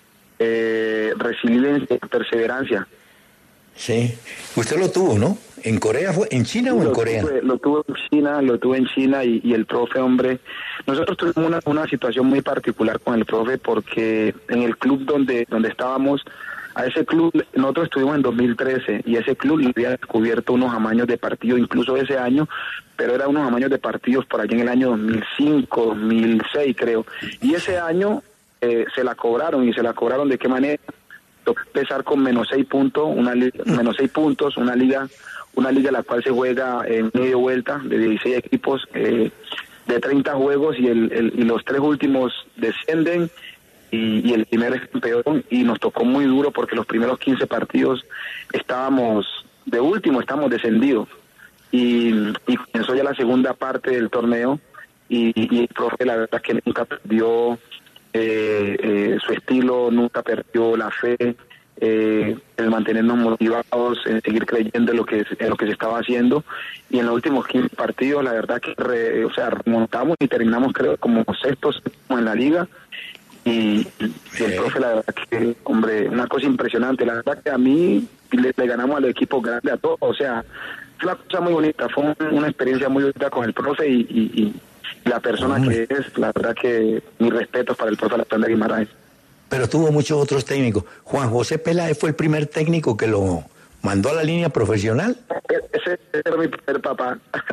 eh, resiliencia, perseverancia. Sí, usted lo tuvo, ¿no? ¿En Corea fue? ¿En China o en lo Corea? Tuve, lo tuve en China, lo tuve en China y, y el profe, hombre, nosotros tuvimos una, una situación muy particular con el profe porque en el club donde donde estábamos, a ese club, nosotros estuvimos en dos mil trece y ese club le había descubierto unos amaños de partido, incluso ese año, pero eran unos amaños de partidos por allá en el año dos mil cinco, dos mil seis creo, y ese año eh, se la cobraron y se la cobraron de qué manera. Empezar con menos seis puntos, una liga, menos seis puntos, una liga, una liga la cual se juega en medio vuelta de dieciséis equipos eh, de treinta juegos y el, el y los tres últimos descienden y, y el primero es campeón y nos tocó muy duro porque los primeros quince partidos estábamos de último, estamos descendidos y, y comenzó ya la segunda parte del torneo y, y el profe la verdad que nunca perdió Eh, eh, su estilo, nunca perdió la fe, eh, el mantenernos motivados, en seguir creyendo en lo que en lo que se estaba haciendo y en los últimos quince partidos la verdad que re, o sea remontamos y terminamos creo como sextos en la liga y, y el profe la verdad que hombre una cosa impresionante, la verdad que a mí le, le ganamos al equipo grande a todos, o sea es una cosa muy bonita, fue una experiencia muy bonita con el profe y, y, y la persona Hombre. que es, la verdad que mis respetos para el profe Alexander Guimaraes. Pero tuvo muchos otros técnicos. Juan José Peláez fue el primer técnico que lo mandó a la línea profesional. Ese, ese era mi primer papá.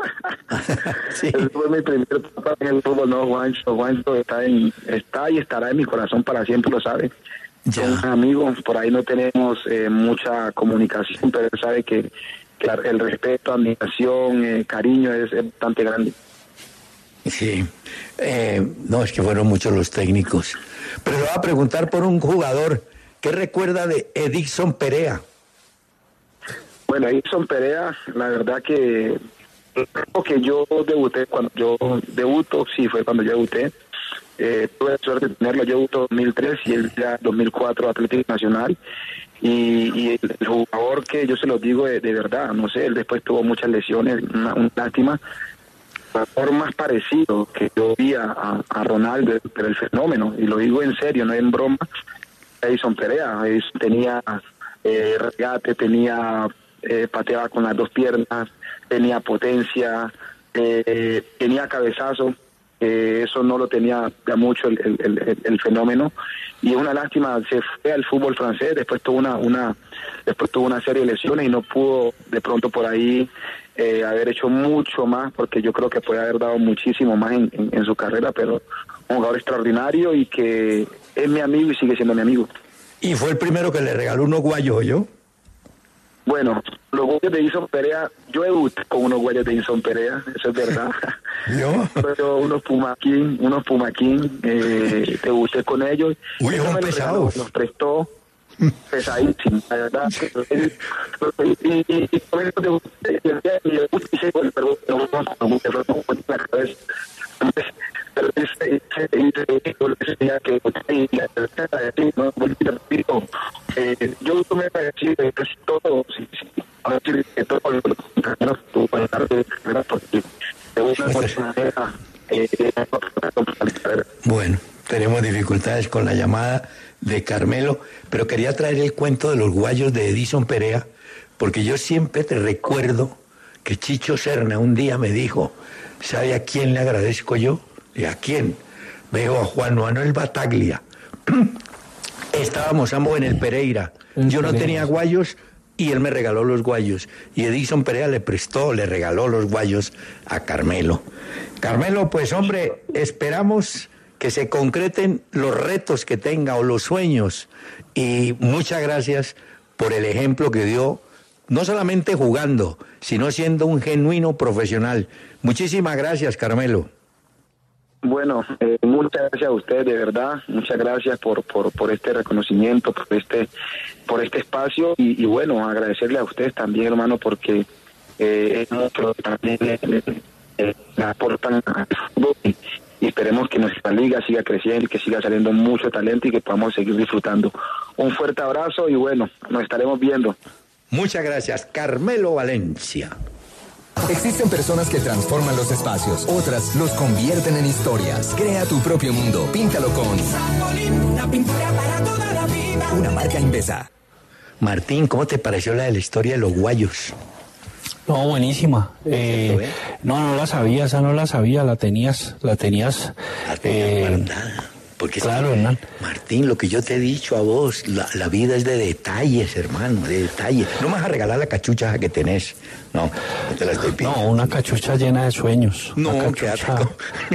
Sí. Ese fue mi primer papá en el fútbol, no, Juancho. Juancho está, en, está y estará en mi corazón para siempre, lo sabe. Ya. Son amigos, por ahí no tenemos eh, mucha comunicación, pero él sabe que, que el respeto, admiración, eh, cariño es, es bastante grande. Sí, eh, no, es que fueron muchos los técnicos. Pero le voy a preguntar por un jugador. ¿Qué recuerda de Edison Perea? Bueno, Edison Perea, la verdad que creo que yo debuté, cuando yo debuto, sí, fue cuando yo debuté. Eh, tuve la suerte de tenerlo, yo debuté en dos mil tres y él ya dos mil cuatro Atlético Nacional. Y, y el, el jugador que yo se lo digo de, de verdad, no sé, él después tuvo muchas lesiones, una, una lástima. El jugador más parecido que yo vi a, a Ronaldo, pero el fenómeno, y lo digo en serio, no en broma, Edison Perea. Es, tenía eh, regate, tenía eh, pateaba con las dos piernas, tenía potencia, eh, tenía cabezazo. Eh, eso no lo tenía ya mucho el, el, el, el fenómeno, y es una lástima, se fue al fútbol francés, después tuvo una una después tuvo una serie de lesiones y no pudo de pronto por ahí eh, haber hecho mucho más, porque yo creo que puede haber dado muchísimo más en, en, en su carrera, pero un jugador extraordinario y que es mi amigo y sigue siendo mi amigo. Y fue el primero que le regaló unos guayos, ¿yo? Bueno, los guayos de Edison Perea, yo debuté con unos guayos de Edison Perea, eso es verdad. ¿Yo? Pero unos pumaquín, unos pumaquín, eh, debuté con ellos. Uy, son pesados. Los prestó, pesadísimos, la verdad. Y, y, y con eso debuté, y debuté, y se fue, pero no, no, no, no, la cabeza. Pero ese, ese, ese, decía que yo me parecí de casi todo, sí, sí, a decir que todos los compañeros tu pasar de carrera porque de una manera bueno, tenemos dificultades con la llamada de Carmelo, pero quería traer el cuento de los guayos de Edison Perea, porque yo siempre te recuerdo que Chicho Serna un día me dijo, ¿sabe a quién le agradezco yo? ¿Y a quién? Me dijo a Juan Manuel Bataglia. Estábamos ambos en el Pereira. Yo no tenía guayos y él me regaló los guayos. Y Edison Perea le prestó, le regaló los guayos a Carmelo. Carmelo, pues hombre, esperamos que se concreten los retos que tenga o los sueños. Y muchas gracias por el ejemplo que dio, no solamente jugando, sino siendo un genuino profesional. Muchísimas gracias, Carmelo. Bueno, eh, muchas gracias a usted, de verdad, muchas gracias por por por este reconocimiento, por este por este espacio y, y bueno, agradecerle a ustedes también, hermano, porque eh, es mucho también eh, eh, aportan al fútbol y, y esperemos que nuestra liga siga creciendo y que siga saliendo mucho talento y que podamos seguir disfrutando. Un fuerte abrazo y bueno, nos estaremos viendo. Muchas gracias, Carmelo Valencia. Existen personas que transforman los espacios, otras los convierten en historias. Crea tu propio mundo, píntalo con una pintura para toda la vida. Una marca Invesa. Martín, ¿cómo te pareció la de la historia de los guayos? No, buenísima. Eh, no, no la sabía, esa no la sabía, la tenías, la tenías. La tenías eh, guardada. Porque claro, es que, Hernán. Martín, lo que yo te he dicho a vos, la, la vida es de detalles, hermano, de detalles. No me vas a regalar la cachucha que tenés. No, no te la estoy pidiendo. No, una cachucha llena de sueños. No, quédate con...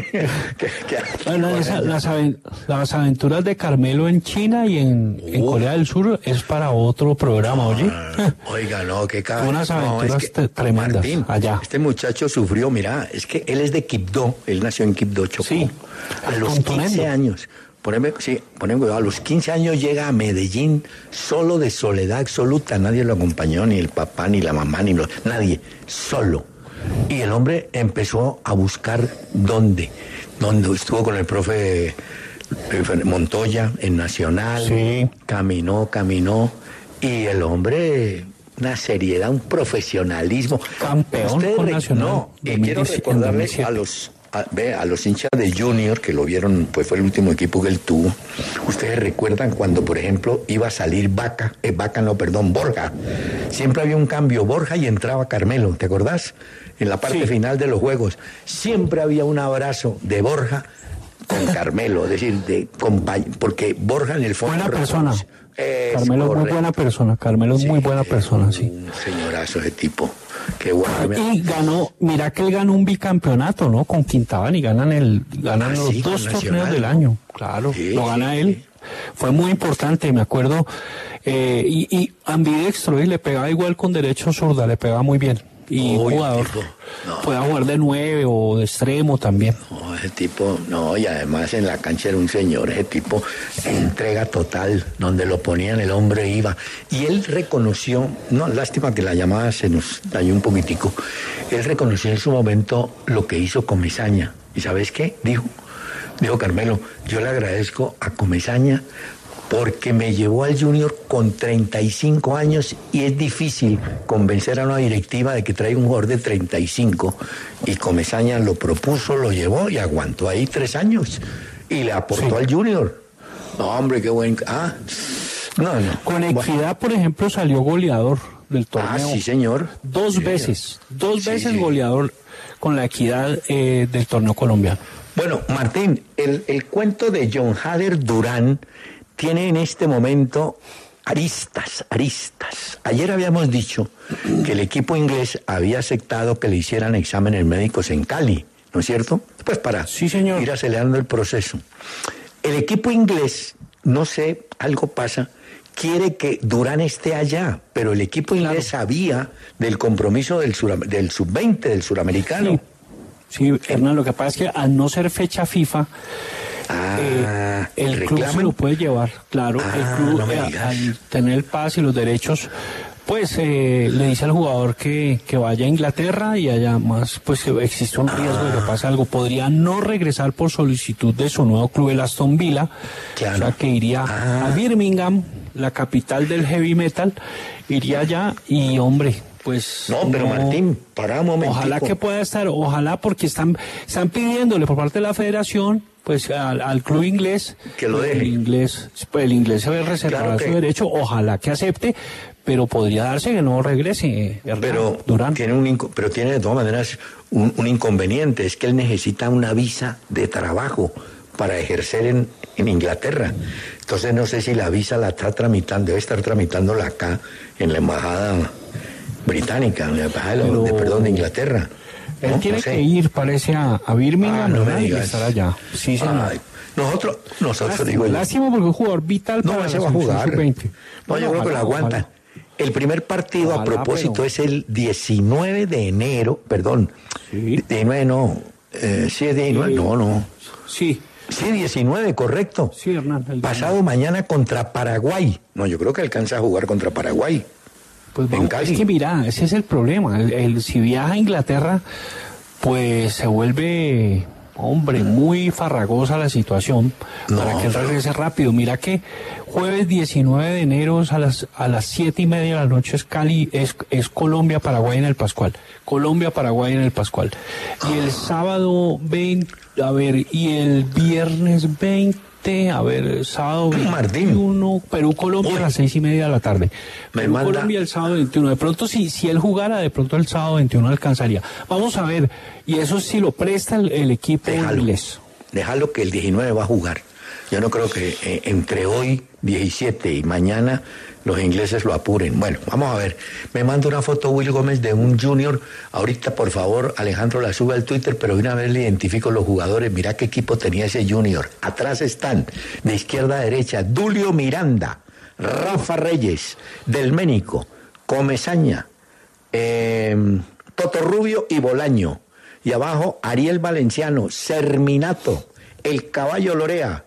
Bueno, esa, las, aven, las aventuras de Carmelo en China y en, en Corea del Sur es para otro programa, ¿oye? Ah, oiga, no, qué cabrón. Unas aventuras no, es que, tremendas Martín, allá. Este muchacho sufrió, mira, es que él es de Quibdó, él nació en Quibdó, Chocó. Sí, a los quince años. Poneme, sí, poneme cuidado, a los quince años llega a Medellín solo de soledad absoluta, nadie lo acompañó, ni el papá, ni la mamá, ni los, nadie, solo. Y el hombre empezó a buscar dónde, dónde estuvo con el profe Montoya en Nacional, sí. caminó, caminó, y el hombre, una seriedad, un profesionalismo. Campeón Ustedes con re- Nacional. No, y quiero recordarle a los... A, ve, a los hinchas de Junior, que lo vieron, pues fue el último equipo que él tuvo. Ustedes recuerdan cuando, por ejemplo, iba a salir Vaca, eh, Vaca no, perdón, Borja. Siempre había un cambio, Borja, y entraba Carmelo, ¿te acordás? En la parte sí. final de los juegos. Siempre había un abrazo de Borja con Carmelo, es decir, de compañ- porque Borja en el fondo... Buena persona. Es Carmelo correcto. es muy buena persona, Carmelo es Sí, muy buena persona, sí. Un señorazo ese tipo. Qué bueno. Y ganó, mira que él ganó un bicampeonato, ¿no? Con Quintabani, y ganan el, ganan Ah, los sí, dos con torneos Nacional. del año. Claro, Sí, lo gana sí, él. sí. Fue muy importante, me acuerdo. Eh, y, y ambidextro, y le pegaba igual con derecho zurda, le pegaba muy bien. Y Uy, jugador, tipo, no. podía jugar de nueve o de extremo también. No, ese tipo, no, y además en la cancha era un señor, ese tipo, entrega total, donde lo ponían el hombre iba. Y él reconoció, no, lástima que la llamada se nos dañó un poquitico, él reconoció en su momento lo que hizo Comesaña. ¿Y sabes qué? Dijo, dijo Carmelo, yo le agradezco a Comesaña porque me llevó al Junior con treinta y cinco años y es difícil convencer a una directiva de que traiga un jugador de treinta y cinco. Y Comesaña lo propuso, lo llevó y aguantó ahí tres años. Y le aportó sí. al Junior. No, hombre, qué buen... Ah, no, no. Con Equidad, por ejemplo, salió goleador del torneo. Ah, sí, señor. Dos sí, veces, señor. dos sí, veces sí. goleador con la Equidad eh, del torneo colombiano. Bueno, Martín, el, el cuento de John Hader Durán tiene en este momento aristas, aristas. Ayer habíamos dicho que el equipo inglés había aceptado que le hicieran exámenes médicos en Cali, ¿no es cierto? Pues para sí, señor. ir acelerando el proceso. El equipo inglés, no sé, algo pasa, quiere que Durán esté allá, pero el equipo inglés claro. sabía del compromiso del, sur, del sub veinte, del suramericano. Sí, sí, Hernán, lo que pasa es que al no ser fecha FIFA, Ah, eh, el ¿reclaman? club se lo puede llevar, claro. Ah, el club, no me eh, digas. al tener el pase y los derechos, pues eh, le dice al jugador que, que vaya a Inglaterra y allá más, pues existe un riesgo ah. de que pase algo. Podría no regresar por solicitud de su nuevo club, el Aston Villa, claro. o sea que iría ah. a Birmingham, la capital del heavy metal, iría allá y, hombre... Pues no, pero no, Martín, para un momentico. Ojalá que pueda estar, ojalá porque están están pidiéndole por parte de la federación, pues al, al club inglés que lo deje. El inglés, pues el inglés se ve reservado claro que... su derecho, ojalá que acepte, pero podría darse que no regrese. Hernán, pero Durán. tiene un pero tiene de todas maneras un, un inconveniente, es que él necesita una visa de trabajo para ejercer en, en Inglaterra. Entonces no sé si la visa la está tramitando, debe estar tramitándola acá en la embajada británica, en la embajada de, Pero, de, perdón, de Inglaterra. Él ¿no? tiene no sé. que ir, parece, a, a Birmingham, ah, no me y digas. estar allá. Sí, señor. Ay, nosotros, nosotros lástima, digo yo. Lástima porque es un jugador vital no, para se la va a jugar. sub veinte. No, bueno, yo creo ojalá, que lo aguanta. Ojalá. El primer partido, ojalá, a propósito, pero... es el diecinueve de enero, perdón. Sí. diecinueve no, eh, sí es diecinueve, sí. no, no. Sí. Sí, diecinueve, correcto. Sí, Hernán. Pasado mañana contra Paraguay. No, yo creo que alcanza a jugar contra Paraguay. Pues vamos, es que mira, ese es el problema. El, el, si viaja a Inglaterra, pues se vuelve, hombre, muy farragosa la situación no, para que él regrese rápido. Mira que jueves diecinueve de enero a las a las siete y media de la noche es Cali, es, es Colombia, Paraguay en el Pascual. Colombia, Paraguay en el Pascual. Y el sábado veinte, a ver, y el viernes veinte, a ver, sábado veintiuno, Perú, Colombia, Uy. a las seis y media de la tarde. Me Perú, manda... Colombia el sábado veintiuno. De pronto, si, si él jugara, de pronto el sábado veintiuno alcanzaría. Vamos a ver, y eso sí lo presta el, el equipo déjalo, inglés. Déjalo que el diecinueve va a jugar. Yo no creo que eh, entre hoy, diecisiete, y mañana los ingleses lo apuren. Bueno, vamos a ver. Me manda una foto Will Gómez de un junior. Ahorita, por favor, Alejandro la sube al Twitter, pero de una vez le identifico los jugadores. Mira qué equipo tenía ese junior. Atrás están, de izquierda a derecha, Dulio Miranda, Rafa Reyes, Del Ménico, Comesaña, eh, Toto Rubio y Bolaño. Y abajo, Ariel Valenciano, Serminato, El Caballo Lorea,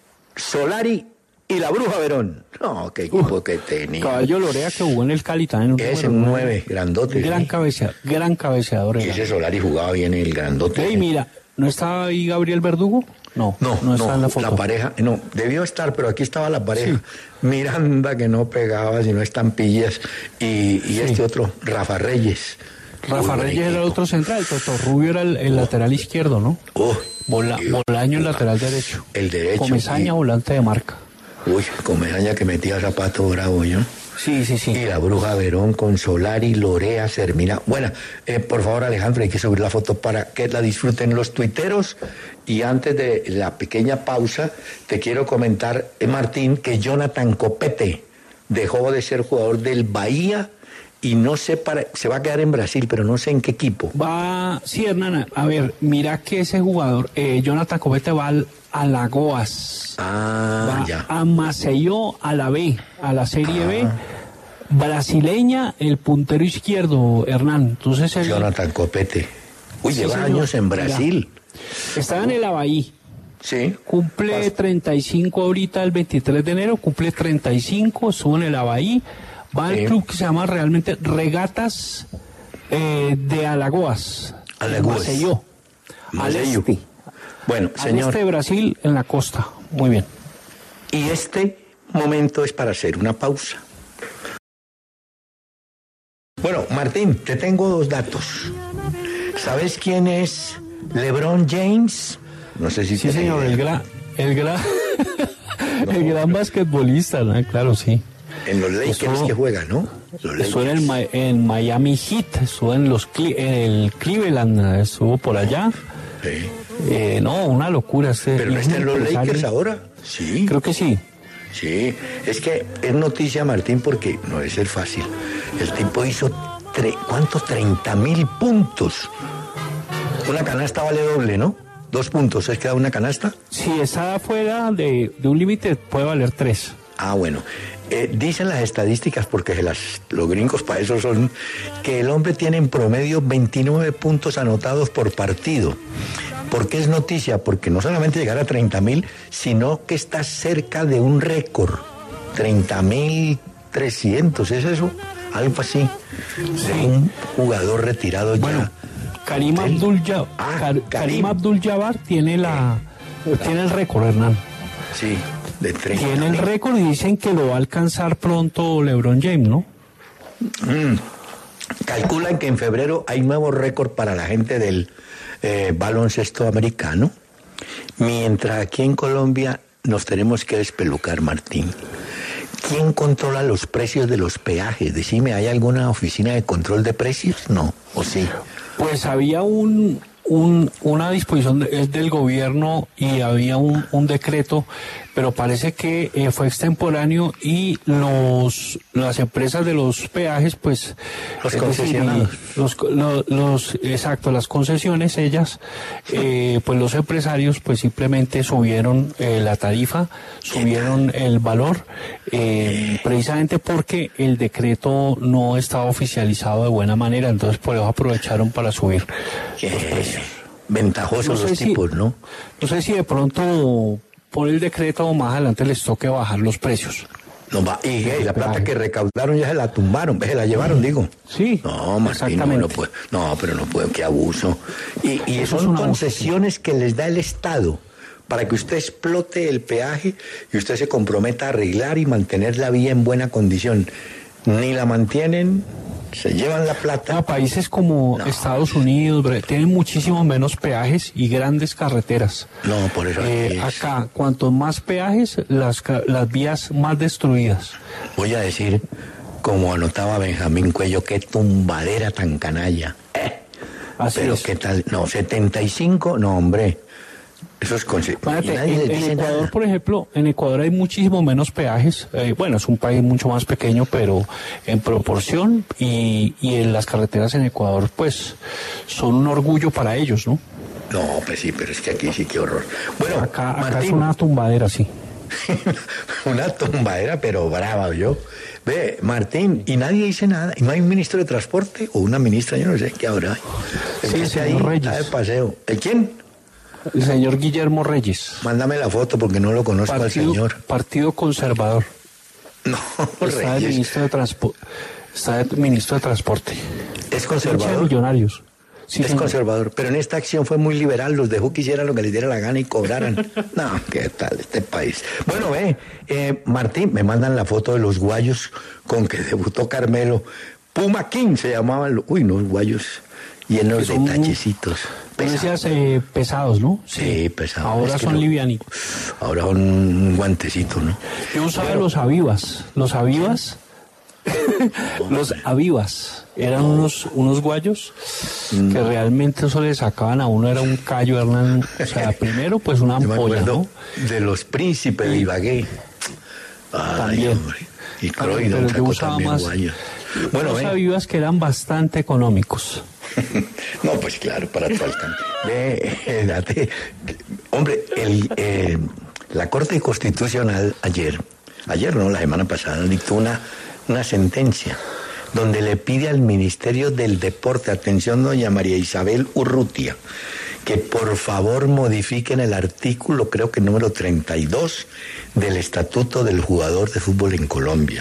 Solari y la Bruja Verón. No, qué equipo uh, que tenía. Caballo Lorea que jugó en el Cali también. Ese un nueve, grandote. Gran, ¿eh? cabecea, gran cabeceador. Ese Solari jugaba bien el grandote. Ey, mira, ¿no estaba ahí Gabriel Verdugo? No, no, no, está no, en la foto. La pareja, no, debió estar, pero aquí estaba la pareja. Sí. Miranda, que no pegaba, sino estampillas. Y, y sí. este otro, Rafa Reyes. Rafa Uy, Reyes era el otro central, Toto Rubio era el, el oh. lateral izquierdo, ¿no? Oh, Bola, Bolaño el lateral derecho. El derecho. Comesaña, y... volante de marca. Uy, Comesaña que metía zapato bravo, ¿no? Sí, sí, sí. Y la Bruja Verón con Solari, Lorea, Sermina. Bueno, eh, por favor, Alejandro, hay que subir la foto para que la disfruten los tuiteros. Y antes de la pequeña pausa, te quiero comentar, eh, Martín, que Jonathan Copete dejó de ser jugador del Bahía y no sé, para, se va a quedar en Brasil, pero no sé en qué equipo. Va, sí, Hernán, a ver, mira que ese jugador, eh, Jonathan Copete va al Alagoas. Ah, va ya. A Maceió, a la B, a la Serie ah. B. Brasileña, el puntero izquierdo, Hernán. Entonces el... Jonathan Copete. Uy, sí, lleva señor. años en Brasil. Mira. Estaba en el Avaí. Sí. Cumple treinta y cinco ahorita el veintitrés de enero, cumple treinta y cinco, estuvo en el Avaí. Va Sí. al club que se llama realmente Regatas eh, de Alagoas. Alagoas. Maceió. Al Maceió. este. Bueno, Al señor. este de Brasil, en la costa. Muy bien. Y este momento es para hacer una pausa. Bueno, Martín, te tengo dos datos. ¿Sabes quién es LeBron James? No sé si Sí, te- señor, el gran, el gran, el gran basquetbolista, ¿no? Claro, sí. En los Lakers Eso- que juega, ¿no? Los Estuvo en, el, Lakers. Mi- en Miami Heat, estuvo en los Cle- en el Cleveland, estuvo por allá. Sí. Eh, no, una locura. Este, Pero y no es está un en los empresario. Lakers ahora. Sí. Creo que sí. Sí, es que es noticia, Martín, porque no debe ser fácil. El tipo hizo, tre- ¿cuántos? treinta mil puntos. Una canasta vale doble, ¿no? Dos puntos, ¿es que da una canasta? Si está fuera de, de un límite, puede valer tres. Ah, bueno. Eh, dicen las estadísticas, porque se las, los gringos para eso son, que el hombre tiene en promedio veintinueve puntos anotados por partido. ¿Por qué es noticia? Porque no solamente llegar a treinta mil, sino que está cerca de un récord. treinta mil trescientos, ¿es eso? Algo así. De un jugador retirado ya. Bueno, Karim Él- Abdul-Jabbar Ah, Karim. Karim. Abdul-Jabbar tiene la tiene el récord, Hernán. Sí, de treinta Tiene el mil. récord y dicen que lo va a alcanzar pronto LeBron James, ¿no? Calculan que en febrero hay nuevo récord para la gente del eh, baloncesto americano, mientras aquí en Colombia nos tenemos que despelucar, Martín. ¿Quién controla los precios de los peajes? Decime, ¿hay alguna oficina de control de precios? No, ¿o sí? Pues había un, un una disposición de- es del gobierno y había un, un decreto, pero parece que eh, fue extemporáneo y los las empresas de los peajes, pues Los es decir, concesionados. los, lo- los exacto, las concesiones, ellas, eh, pues los empresarios, pues simplemente subieron eh, la tarifa, subieron el valor, eh, precisamente porque el decreto no estaba oficializado de buena manera, entonces por eso aprovecharon para subir Qué los precios. ventajosos No sé los si- tipos, ¿no? No sé si de pronto por el decreto o más adelante les toque bajar los precios. No va, y, y la plata que recaudaron ya se la tumbaron, se la llevaron, digo. Sí, No, Martín, no, exactamente. no puede. No, pero no puede, qué abuso. Y, y Eso es son un abuso, concesiones que les da el Estado para que usted explote el peaje y usted se comprometa a arreglar y mantener la vía en buena condición. Ni la mantienen, se llevan la plata. A países como No. Estados Unidos Bre- tienen muchísimo menos peajes y grandes carreteras. No, por eso Eh, aquí es. acá, cuanto más peajes, las, ca- las vías más destruidas. Voy a decir, como anotaba Benjamín Cuello, qué tumbadera tan canalla. Eh, Así pero es. qué tal, no, setenta y cinco, no, hombre. Eso es conse- Fíjate, y nadie en, les en dice Ecuador, nada. por ejemplo, en Ecuador hay muchísimo menos peajes. Eh, bueno, es un país mucho más pequeño, pero en proporción y, y en las carreteras en Ecuador, pues, son un orgullo para ellos, ¿no? No, pues sí, pero es que aquí sí, qué horror. Bueno, Acá, acá es Martín, una tumbadera, sí. una tumbadera, pero brava, yo. Ve, Martín, y nadie dice nada, y no hay un ministro de transporte o una ministra, yo no sé qué habrá. Sí, El que esté ahí, señor Reyes. está de paseo. ¿El quién? El señor Guillermo Reyes. Mándame la foto porque no lo conozco al Partido, señor. Partido Conservador. No, Está el Reyes. ministro de Transporte. Está el ministro de Transporte. Es Hincha de conservador. Millonarios. Sí, es señor. conservador, pero en esta acción fue muy liberal, los dejó que hicieran lo que les diera la gana y cobraran. No, qué tal este país. Bueno, ve, eh, Martín, me mandan la foto de los guayos con que debutó Carmelo. Puma King se llamaban, los- uy, unos guayos llenos Que de son- tachecitos. Tú decías eh, pesados, ¿no? Sí, pesados. Ahora Es que son no- livianitos. Ahora un guantecito, ¿no? Yo usaba los avivas. Los avivas. los avivas. Eran unos, unos guayos Mm. que realmente eso le sacaban a uno, era un callo, Hernán. O sea, primero pues una Yo me ampolla, acuerdo ¿no? de los príncipes de Ibagué. Ay, También. hombre. Y Pero Croydon yo sacó usaba también más guayos. Bueno, los ve. avivas que eran bastante económicos. No, pues claro, para tu alcance. Ve, eh, date. Hombre, el, eh, la Corte Constitucional ayer, ayer no, la semana pasada, dictó una, una sentencia donde le pide al Ministerio del Deporte, atención doña María Isabel Urrutia, que por favor modifiquen el artículo, creo que número treinta y dos, del Estatuto del Jugador de Fútbol en Colombia.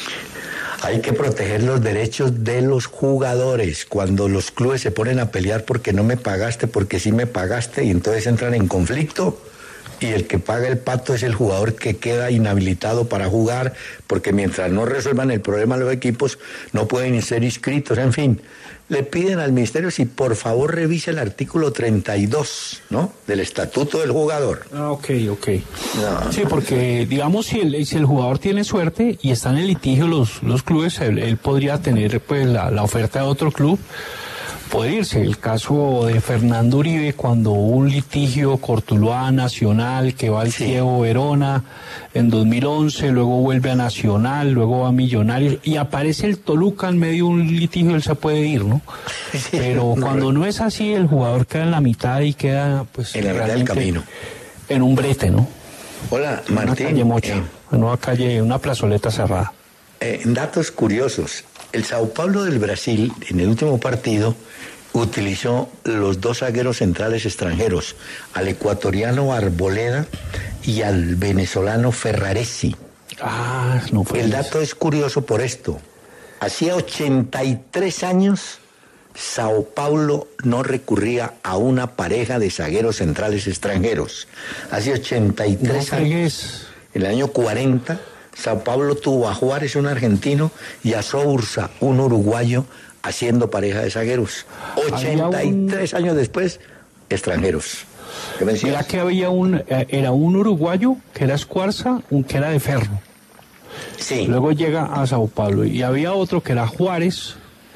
Hay que proteger los derechos de los jugadores. Cuando los clubes se ponen a pelear porque no me pagaste, porque sí me pagaste, y entonces entran en conflicto, y el que paga el pato es el jugador que queda inhabilitado para jugar, porque mientras no resuelvan el problema los equipos, no pueden ser inscritos, en fin. Le piden al ministerio si por favor revise el artículo treinta y dos, ¿no?, del Estatuto del Jugador. Ah, ok, ok. No. Sí, porque digamos si el, si el jugador tiene suerte y está en el litigio los, los clubes, él, él podría tener pues la, la oferta de otro club, puede irse. El caso de Fernando Uribe, cuando hubo un litigio Cortuluá Nacional, que va al Sí. Ciego Verona en dos mil once, luego vuelve a Nacional, luego va a Millonarios, y aparece el Toluca en medio de un litigio, él se puede ir, ¿no? Sí, Pero no, cuando no es así, el jugador queda en la mitad y queda pues en la mitad del realmente camino. en un brete, ¿no? Hola, Una Martín. calle mocha, eh, en una calle, una plazoleta cerrada. Eh, datos curiosos. El Sao Paulo del Brasil, en el último partido, utilizó los dos zagueros centrales extranjeros, al ecuatoriano Arboleda y al venezolano Ferraresi. Ah, no fue El eso. dato es curioso por esto. Hacía ochenta y tres años, Sao Paulo no recurría a una pareja de zagueros centrales extranjeros. Hace ochenta y No tres años. fregues. En el año cuarenta, Sao Paulo tuvo a Juárez, un argentino, y a Sousa, un uruguayo, haciendo pareja de zagueros. ochenta y tres años después, extranjeros. ¿Qué me decías? Mira que había un, eh, era un uruguayo que era Escuarza, un que era de Ferro. Sí. Luego llega a Sao Paulo y había otro que era Juárez,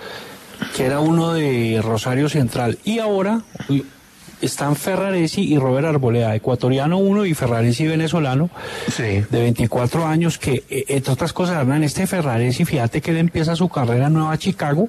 que era uno de Rosario Central. Y ahora uy, están Ferraresi y Robert Arboleda, ecuatoriano uno y Ferraresi venezolano, Sí. de veinticuatro años, que eh, entre otras cosas, Hernán, este Ferraresi, fíjate que él empieza su carrera en Nueva Chicago.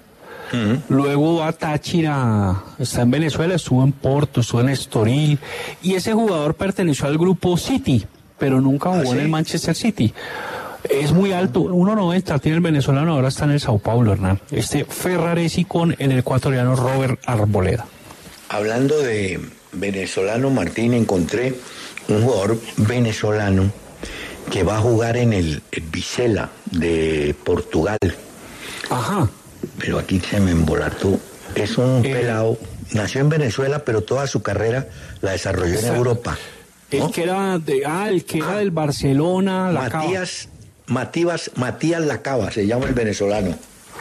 Luego va a Táchira, está en Venezuela, estuvo en Porto, estuvo en Estoril, y ese jugador perteneció al grupo City, pero nunca jugó ¿Ah, en sí? el Manchester City. Es muy alto, uno noventa tiene el venezolano, ahora está en el Sao Paulo, Hernán. Este Ferraresi con el ecuatoriano Robert Arboleda. Hablando de venezolano, Martín, encontré un jugador venezolano que va a jugar en el Vizela de Portugal. Ajá. Pero aquí se me embolató. Es un Eh. pelado, nació en Venezuela, pero toda su carrera la desarrolló en Esa- Europa. ¿no? El que era de, ah, el que era del Barcelona, la Matías, Matías, Matías Lacaba, se llama el venezolano.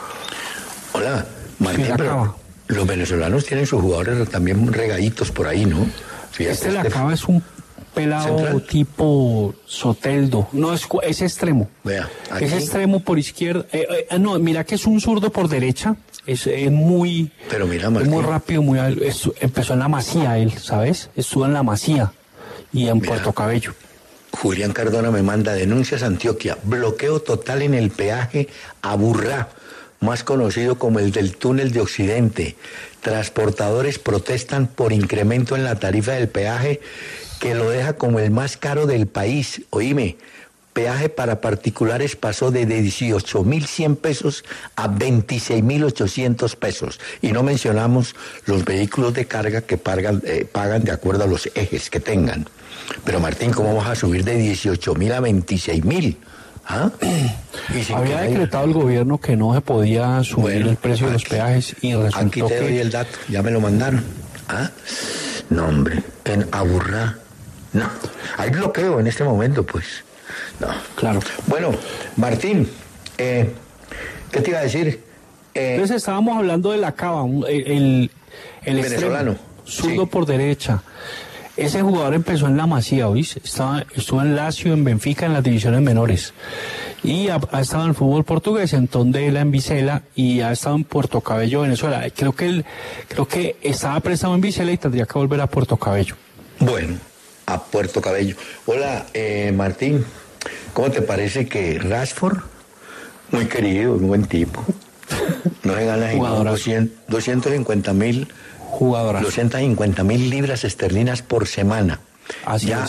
Hola, Martín, Sí, pero Lacaba. los venezolanos tienen sus jugadores también regaditos por ahí, ¿no? Fíjate, Este la este- acaba es un pelado ¿Central? tipo Soteldo. No, es, cu- es extremo. Vea, aquí- Es extremo por izquierda. Eh, eh, no, mira que es un zurdo por derecha. Es, es muy... Pero mira, es Martín. muy rápido, muy... al- es- empezó en la Masía él, ¿sabes? Estuvo en la Masía y en Mira. Puerto Cabello. Julián Cardona me manda denuncias Antioquia, bloqueo total en el peaje a Burrá, más conocido como el del túnel de Occidente. Transportadores protestan por incremento en la tarifa del peaje que lo deja como el más caro del país. Oíme, peaje para particulares pasó de dieciocho mil cien pesos a veintiséis mil ochocientos pesos. Y no mencionamos los vehículos de carga que pagan, eh, pagan de acuerdo a los ejes que tengan. Pero Martín, ¿cómo vas a subir de dieciocho mil a veintiséis mil? ¿Ah? Y sin Había que decretado el gobierno que no se podía subir Bueno, el precio de los aquí- peajes y Aquí resultó te doy que... el dato, ya me lo mandaron. ¿Ah? No, hombre, en Aburrá. No, hay bloqueo en este momento, pues. No. Claro. Bueno, Martín, eh, ¿qué te iba a decir? Eh, Entonces estábamos hablando de la Cava, un- el, el, el Venezolano, extremo, zurdo sí. por derecha. Ese jugador empezó en la Masía, ¿oís? Estaba, estuvo en Lazio, en Benfica, en las divisiones menores. Y ha, ha estado en el fútbol portugués, en Tondela, en Vizela, y ha estado en Puerto Cabello, Venezuela. Creo que él, creo que estaba prestado en Vizela y tendría que volver a Puerto Cabello. Bueno, a Puerto Cabello. Hola, eh, Martín, ¿cómo te parece que Rashford, muy querido, un buen tipo, no se gana sino Jugadorazo. doscientos cincuenta mil Jugadorazo. doscientas cincuenta mil libras esterlinas por semana? Así ya es.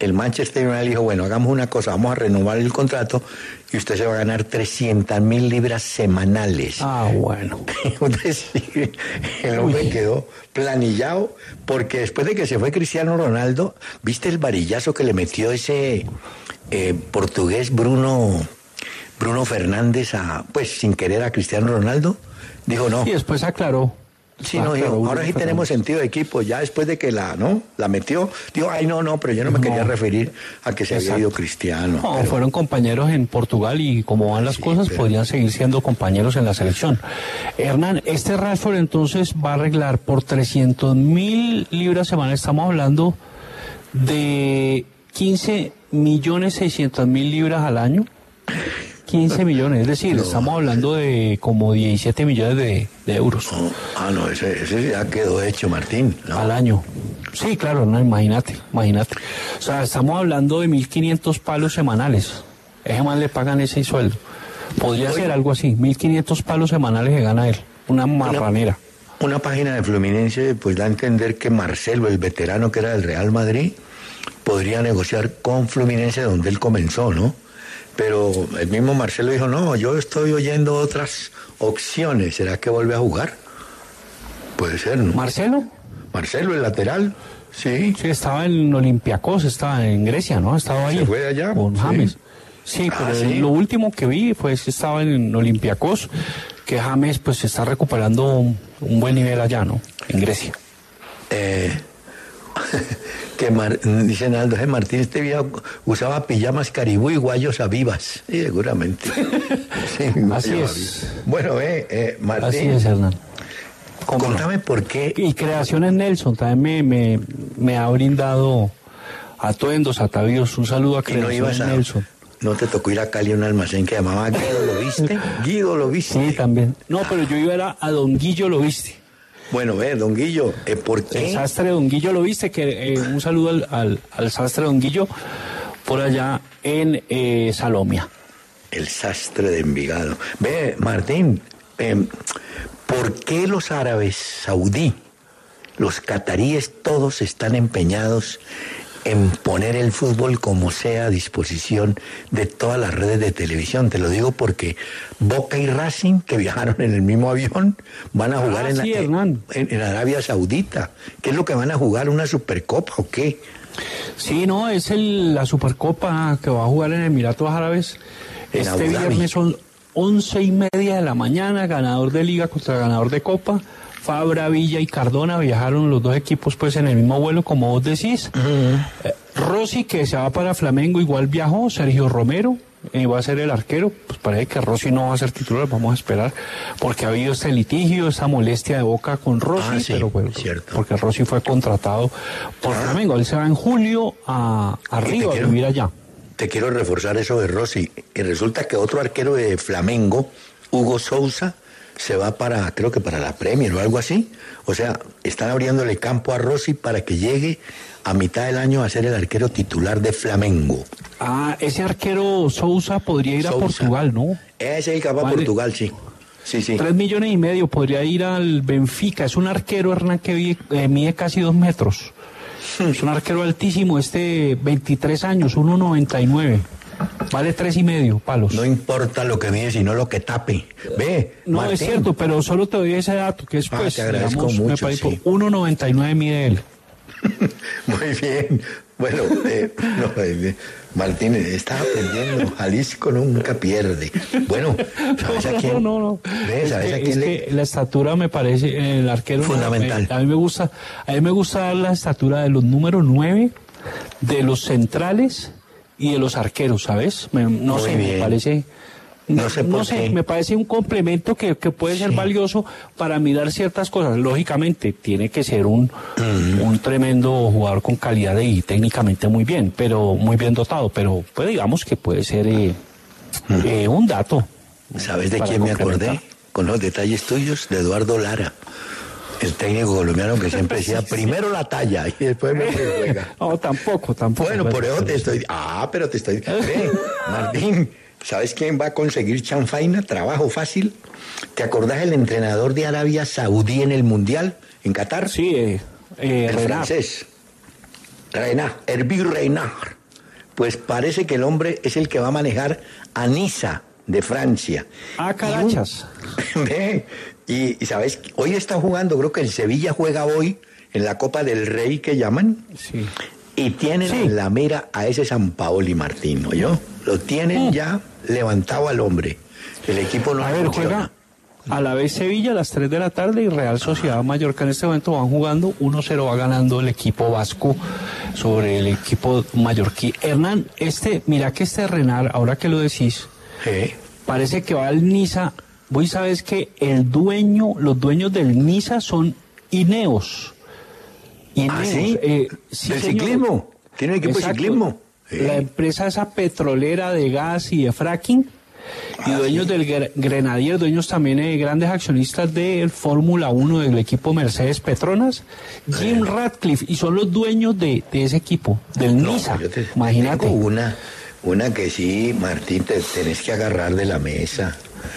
el Manchester United dijo, bueno, hagamos una cosa, vamos a renovar el contrato y usted se va a ganar trescientas mil libras semanales. Ah, bueno. Entonces, el hombre Uy. quedó planillado, porque después de que se fue Cristiano Ronaldo, ¿viste el varillazo que le metió ese eh, portugués Bruno, Bruno Fernández a, pues, sin querer a Cristiano Ronaldo? Dijo, no. Y después aclaró. Sí, no, dijo, ahora sí tenemos sentido de equipo. Ya después de que la, ¿no? La metió, dijo, ay, no, no, pero yo no me no. quería referir a que se Exacto. había ido Cristiano. No, pero... fueron compañeros en Portugal y como van las sí, cosas, pero... podrían seguir siendo compañeros en la selección. Hernán, este Rashford entonces va a arreglar por trescientas mil libras semanales, estamos hablando de quince millones seiscientas mil libras al año. quince millones, es decir, no, estamos hablando de como diecisiete millones de, de euros. No, ah, no, ese, ese ya quedó hecho, Martín, ¿no? Al año. Sí, claro, no, imagínate, imagínate. O sea, estamos hablando de mil quinientos palos semanales. Ese man le pagan ese sueldo. Podría Oye, ser algo así, mil quinientos palos semanales que gana él. Una marranera. Una, una página de Fluminense pues da a entender que Marcelo, el veterano que era del Real Madrid, podría negociar con Fluminense donde él comenzó, ¿no? Pero el mismo Marcelo dijo, no, yo estoy oyendo otras opciones. ¿Será que vuelve a jugar? Puede ser, ¿no? ¿Marcelo? Marcelo, el lateral, sí. Sí, estaba en Olympiacos, estaba en Grecia, ¿no? Estaba ahí. ¿Se fue allá? Con sí. James. Sí, ah, pero ¿sí? lo último que vi fue que estaba en Olympiacos, que James pues se está recuperando un, un buen nivel allá, ¿no? En Grecia. Eh... que Mar, dice Naldo, eh, Martín este viejo usaba pijamas caribú y guayos avivas, sí, seguramente. Sí, así es. Avivas. Bueno, eh, eh, Martín. Así es, Hernán. Contame no? por qué. Y Creaciones Nelson también me, me, me ha brindado atuendos, atavíos. Un saludo a Creaciones no a, Nelson. ¿No te tocó ir a Cali a un almacén que llamaba Guido Lo Viste? Guido Lo Viste. Sí, también. No, pero yo iba a, a Don Guillo Lo Viste. Bueno, ve, don Guillo, eh, ¿por qué? El sastre Don Guillo Lo Viste, que eh, un saludo al, al, al sastre Don Guillo por allá en eh, Salomia. El sastre de Envigado. Ve, Martín, eh, ¿por qué los árabes saudí, los cataríes, todos están empeñados en poner el fútbol como sea a disposición de todas las redes de televisión? Te lo digo porque Boca y Racing, que viajaron en el mismo avión, van a jugar ah, en, sí, en, en, en Arabia Saudita. ¿Qué es lo que van a jugar? ¿Una Supercopa o qué? Sí, no, es el, la Supercopa que va a jugar en Emiratos Árabes. En este viernes son once y media de la mañana, ganador de Liga contra ganador de Copa. Fabra, Villa y Cardona viajaron los dos equipos pues en el mismo vuelo, como vos decís. Uh-huh. eh, Rossi, que se va para Flamengo, igual viajó. Sergio Romero eh, va a ser el arquero. Pues parece que Rossi no va a ser titular, vamos a esperar, porque ha habido este litigio, esta molestia de Boca con Rossi, ah, sí, pero bueno, cierto. Porque Rossi fue contratado por ah. Flamengo. Él se va en julio a, a Río a vivir allá. Te quiero reforzar eso de Rossi. Y resulta que otro arquero de Flamengo, Hugo Sousa, se va para, creo que para la Premier o algo así. O sea, están abriéndole campo a Rossi para que llegue a mitad del año a ser el arquero titular de Flamengo. Ah, ese arquero Sousa podría ir Sousa. a Portugal, ¿no? Ese es el que va a vale. Portugal, sí. Sí, sí. Tres millones y medio podría ir al Benfica. Es un arquero, Hernán, que mide, eh, mide casi dos metros. Es un arquero altísimo, este veintitrés años, uno noventa y nueve. Vale tres y medio palos. No importa lo que mide, sino lo que tape. Ve, no, Martín. Es cierto, pero solo te doy ese dato, que es ah, pues, te agradezco digamos, mucho, me sí. uno noventa y nueve mide él. Muy bien. Bueno, eh, no, eh, Martín, está aprendiendo. Jalisco nunca pierde. Bueno, ¿sabes a quién? No, no, no. ¿Ves? ¿Sabes es que, a quién es le... que la estatura me parece, el arquero... Fundamental. A mí me gusta, a mí me gusta dar la estatura de los números nueve, de los centrales y de los arqueros, ¿sabes? Me, no Muy sé, bien. me parece... No sé por no sé, qué. me parece un complemento que, que puede ser sí. valioso para mirar ciertas cosas. Lógicamente, tiene que ser un, uh-huh. un tremendo jugador con calidad y técnicamente muy bien, pero muy bien dotado. Pero pues digamos que puede ser eh, uh-huh. eh, un dato. ¿Sabes de quién me acordé? Con los detalles tuyos, de Eduardo Lara. El técnico colombiano que siempre decía, primero la talla y después me juega. No, tampoco, tampoco. Bueno, por eso te estoy... Ah, pero te estoy... Ve, Martín, ¿sabes quién va a conseguir chanfaina? Trabajo fácil. ¿Te acordás el entrenador de Arabia Saudí en el Mundial, en Qatar? Sí, eh, eh, el Renat. francés. Renard, Hervé Renard. Pues parece que el hombre es el que va a manejar a Niza de Francia. Ah, carachas. Y, un, ve, y, y sabes, hoy está jugando, creo que el Sevilla juega hoy en la Copa del Rey que llaman. Sí. Y tienen sí. en la mira a ese Sampaoli, Martín, ¿no? Yo lo tienen mm. ya levantado al hombre. El equipo no a ver, funciona. Juega a la vez Sevilla a las tres de la tarde y Real Sociedad Mallorca en este momento van jugando, uno cero va ganando el equipo vasco sobre el equipo mallorquí. Hernán, este, mira que este Renard, ahora que lo decís, ¿Eh? parece que va al Niza. Vos sabés que el dueño, los dueños del Niza son Ineos. Ineos ¿Ah, sí? Eh, sí, ¿El señor. ciclismo? ¿Tiene un equipo Exacto. de ciclismo? ¿Eh? La empresa esa petrolera de gas y de fracking. Y dueños del Grenadier, dueños también eh, grandes accionistas del Fórmula uno del equipo Mercedes Petronas, Jim Ratcliffe, y son los dueños de, de ese equipo, del no, Niza. Te, Imagínate. Tengo una, una que sí, Martín, te tenés que agarrar de la mesa.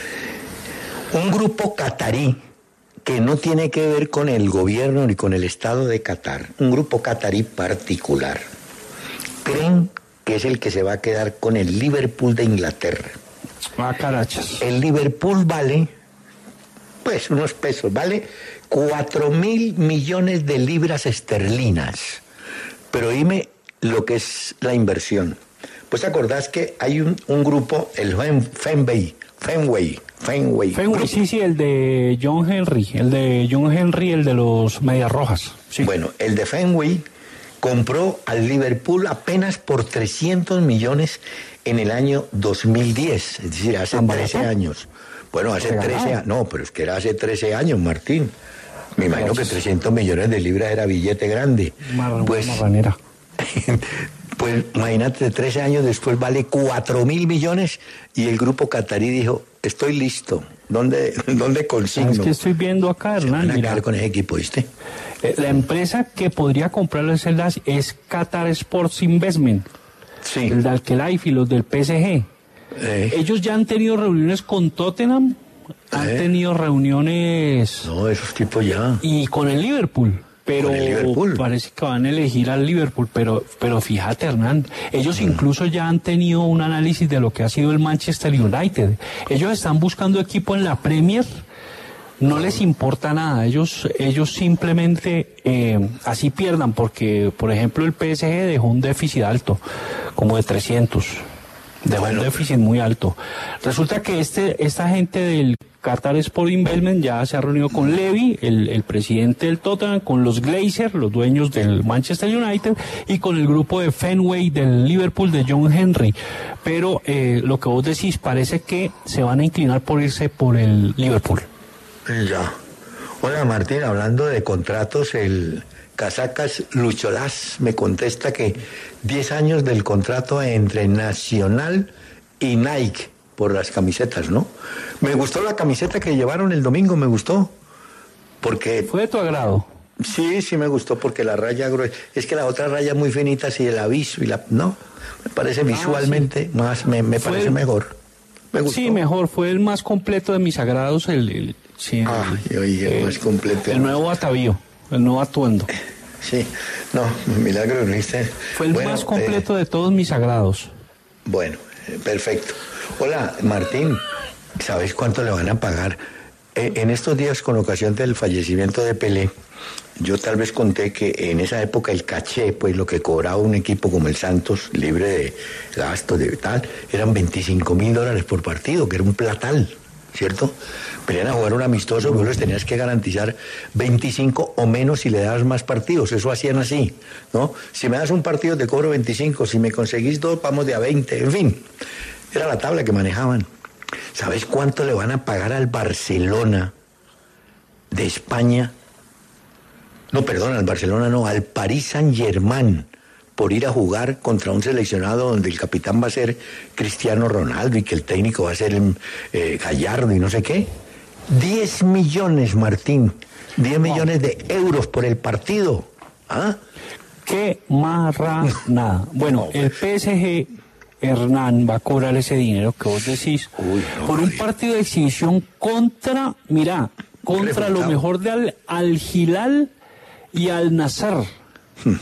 Un grupo catarí que no tiene que ver con el gobierno ni con el Estado de Qatar, un grupo catarí particular, creen que es el que se va a quedar con el Liverpool de Inglaterra. Ah, carachas. El Liverpool vale, pues unos pesos, vale cuatro mil millones de libras esterlinas. Pero dime lo que es la inversión. Pues te acordás que hay un, un grupo, el Fenway, Fenway, Fenway. Fenway, sí, sí, el de John Henry, el de John Henry, el de los Medias Rojas. Sí. Bueno, el de Fenway compró al Liverpool apenas por trescientos millones en el año dos mil diez, es decir, hace trece años. Bueno, hace trece años, no, pero es que era hace trece años, Martín. Me imagino que trescientos millones de libras era billete grande. Mar pues, marranera. Pues imagínate, trece años después vale cuatro mil millones y el grupo catarí dijo, estoy listo, ¿dónde, dónde consigno? Es que estoy viendo acá, Hernán, mira. mira. Con ese equipo, ¿viste? La empresa que podría comprarles celdas es Qatar Sports Investment. Sí. El de Al-Khelaifi, los del P S G. Eh. Ellos ya han tenido reuniones con Tottenham, eh. han tenido reuniones... No, esos tipos ya. Y con el Liverpool. Pero ¿Con el Liverpool? Parece que van a elegir al Liverpool, pero, pero fíjate, Hernán, ellos mm. incluso ya han tenido un análisis de lo que ha sido el Manchester United. Ellos están buscando equipo en la Premier. No les importa nada, ellos ellos simplemente eh, así pierdan, porque por ejemplo el P S G dejó un déficit alto, como de trescientos, dejó bueno. un déficit muy alto. Resulta que este esta gente del Qatar Sport Investment ya se ha reunido con Levy, el, el presidente del Tottenham, con los Glazer, los dueños del Manchester United, y con el grupo de Fenway del Liverpool de John Henry. Pero eh, lo que vos decís, parece que se van a inclinar por irse por el Liverpool. Ya. Hola Martín, hablando de contratos, el Casacas Lucholás me contesta que diez años del contrato entre Nacional y Nike por las camisetas, ¿no? Me gustó la camiseta que llevaron el domingo, me gustó. Porque... ¿Fue de tu agrado? Sí, sí me gustó porque la raya gruesa... Es que la otra raya muy finita, sí, el aviso y la... No, me parece visualmente ah, sí. más, me, me parece el... mejor. Me gustó. Sí, mejor, fue el más completo de mis agrados, el... el... Sí, ah, el, oye, el más completo. El nuevo atavío, el nuevo atuendo. Sí, no, milagro, ¿viste? Fue el bueno, más completo eh, de todos mis agrados. Bueno, eh, perfecto. Hola, Martín, ¿sabes cuánto le van a pagar? Eh, en estos días, con ocasión del fallecimiento de Pelé, yo tal vez conté que en esa época el caché, pues lo que cobraba un equipo como el Santos, libre de gastos, de tal, eran veinticinco mil dólares por partido, que era un platal, ¿cierto? Venían a jugar un amistoso, pero les tenías que garantizar veinticinco o menos si le dabas más partidos. Eso hacían así, ¿no? Si me das un partido te cobro veinticinco, si me conseguís dos vamos de a veinte, en fin. Era la tabla que manejaban. ¿Sabes cuánto le van a pagar al Barcelona de España? No, perdón, al Barcelona no, al Paris Saint-Germain, por ir a jugar contra un seleccionado donde el capitán va a ser Cristiano Ronaldo y que el técnico va a ser eh, Gallardo y no sé qué. diez millones, Martín. diez millones de euros por el partido. ¿Ah? ¡Qué marranada! Bueno, el P S G, Hernán, va a cobrar ese dinero que vos decís Uy, no, por un partido de exhibición contra, mira, contra lo mejor de Al, Al Hilal y Al Nassr. Hmm.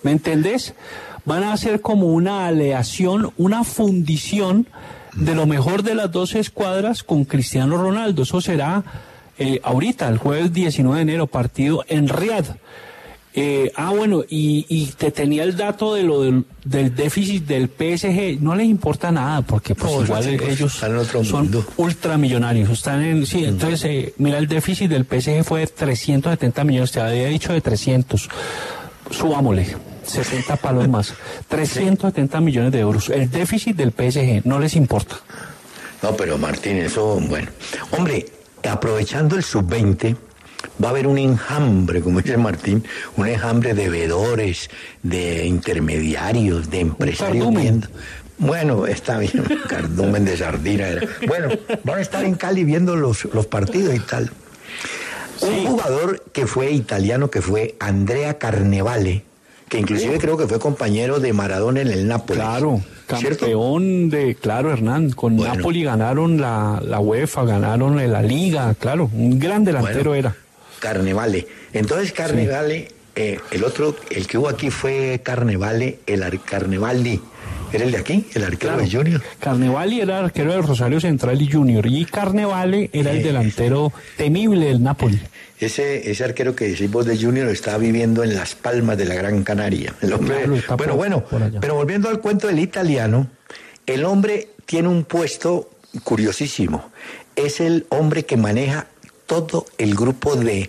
¿Me entendés? Van a hacer como una aleación, una fundición de lo mejor de las dos escuadras con Cristiano Ronaldo. Eso será eh, ahorita, el jueves diecinueve de enero, partido en Riad. Eh, ah, bueno, y, y te tenía el dato de lo del, del déficit del P S G. No les importa nada, porque pues no, igual chicos, ellos están en otro son mundo. ultramillonarios. Están en, sí, mm. entonces, eh, mira, el déficit del P S G fue de trescientos setenta millones, te había dicho de trescientos. Subámosle, sesenta palos más. trescientos setenta millones de euros. El déficit del P S G, no les importa. No, pero Martín, eso, bueno. Hombre, aprovechando el sub veinte, va a haber un enjambre, como dice Martín, un enjambre de veedores, de intermediarios, de empresarios viendo. Bueno, está bien, cardumen de sardina era. Bueno, van a estar en Cali viendo los, los partidos y tal. Sí. Un jugador que fue italiano, que fue Andrea Carnevale, que inclusive creo que fue compañero de Maradona en el Nápoles. Claro, campeón ¿cierto? de, claro, Hernán, con bueno. Napoli ganaron la, la UEFA, ganaron la Liga, claro, un gran delantero bueno, era. Carnevale. Entonces Carnevale, sí. eh, el otro, el que hubo aquí fue Carnevale, el Ar Carnevaldi. ¿Era el de aquí? ¿El arquero claro. de Junior? Carnevali era el arquero del Rosario Central y Junior. Y Carnevale era eh, el delantero temible del Napoli. Ese, ese arquero que decimos de Junior está viviendo en Las Palmas de la Gran Canaria. El hombre, claro, bueno, por, bueno, por pero volviendo al cuento del italiano, el hombre tiene un puesto curiosísimo. Es el hombre que maneja todo el grupo de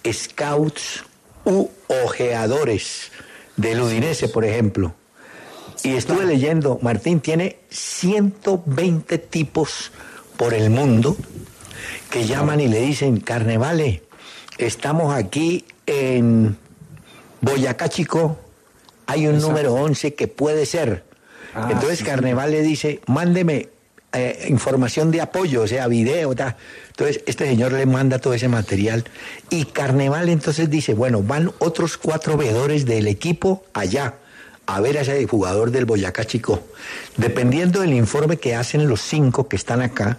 scouts u ojeadores del Udinese, por ejemplo. Y estuve leyendo, Martín tiene ciento veinte tipos por el mundo que llaman y le dicen, Carnevale, estamos aquí en Boyacá Chico, hay un Exacto. número once que puede ser. Ah, Entonces sí, Carnevale sí. dice, mándeme eh, información de apoyo, o sea, video, ta. Entonces este señor le manda todo ese material y Carnevale entonces dice, bueno, van otros cuatro veedores del equipo allá a ver a ese jugador del Boyacá Chico. Dependiendo del informe que hacen los cinco que están acá,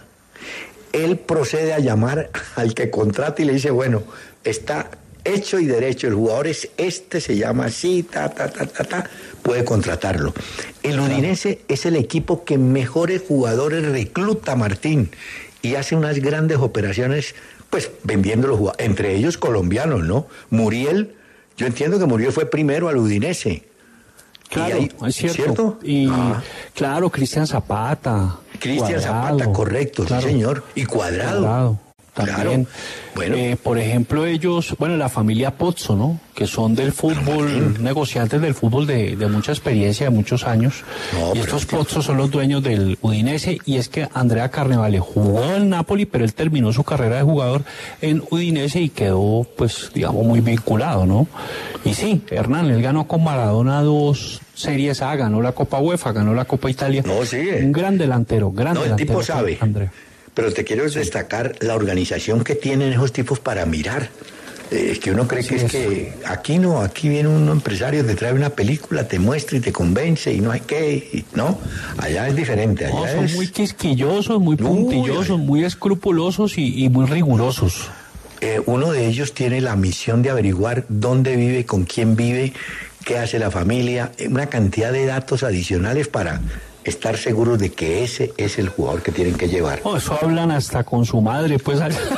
él procede a llamar al que contrata y le dice, bueno, está hecho y derecho, el jugador es este, se llama así, ta, ta, ta, ta, ta, puede contratarlo. El Udinese es el equipo que mejores jugadores recluta, Martín, y hace unas grandes operaciones, pues, vendiendo los jugadores, entre ellos colombianos, ¿no? Muriel, yo entiendo que Muriel fue primero al Udinese. Claro, ahí, es cierto. ¿cierto? Y ah. claro, Cristian Zapata. Cristian Zapata, correcto, claro. sí señor. Y Cuadrado. Cuadrado. También, claro. bueno. eh, por ejemplo, ellos, bueno, la familia Pozzo, ¿no? Que son del fútbol, negociantes del fútbol de, de mucha experiencia, de muchos años. No, y estos Pozzo que... son los dueños del Udinese, y es que Andrea Carnevale jugó en Napoli, pero él terminó su carrera de jugador en Udinese y quedó, pues, digamos, muy vinculado, ¿no? Y sí, Hernán, él ganó con Maradona dos Series A, ganó la Copa UEFA, ganó la Copa Italia. No, sí. Un gran delantero, gran no, delantero. El tipo sabe. Andrea. Pero te quiero destacar la organización que tienen esos tipos para mirar. Es eh, que uno cree sí, que es, es que aquí no, aquí viene un empresario, te trae una película, te muestra y te convence y no hay que, y, ¿no? Allá es diferente. Allá no, son es... muy quisquillosos, muy puntillosos, Uy, muy escrupulosos y, y muy rigurosos. Eh, uno de ellos tiene la misión de averiguar dónde vive, con quién vive, qué hace la familia, una cantidad de datos adicionales para estar seguros de que ese es el jugador que tienen que llevar. Oh, eso hablan hasta con su madre, pues.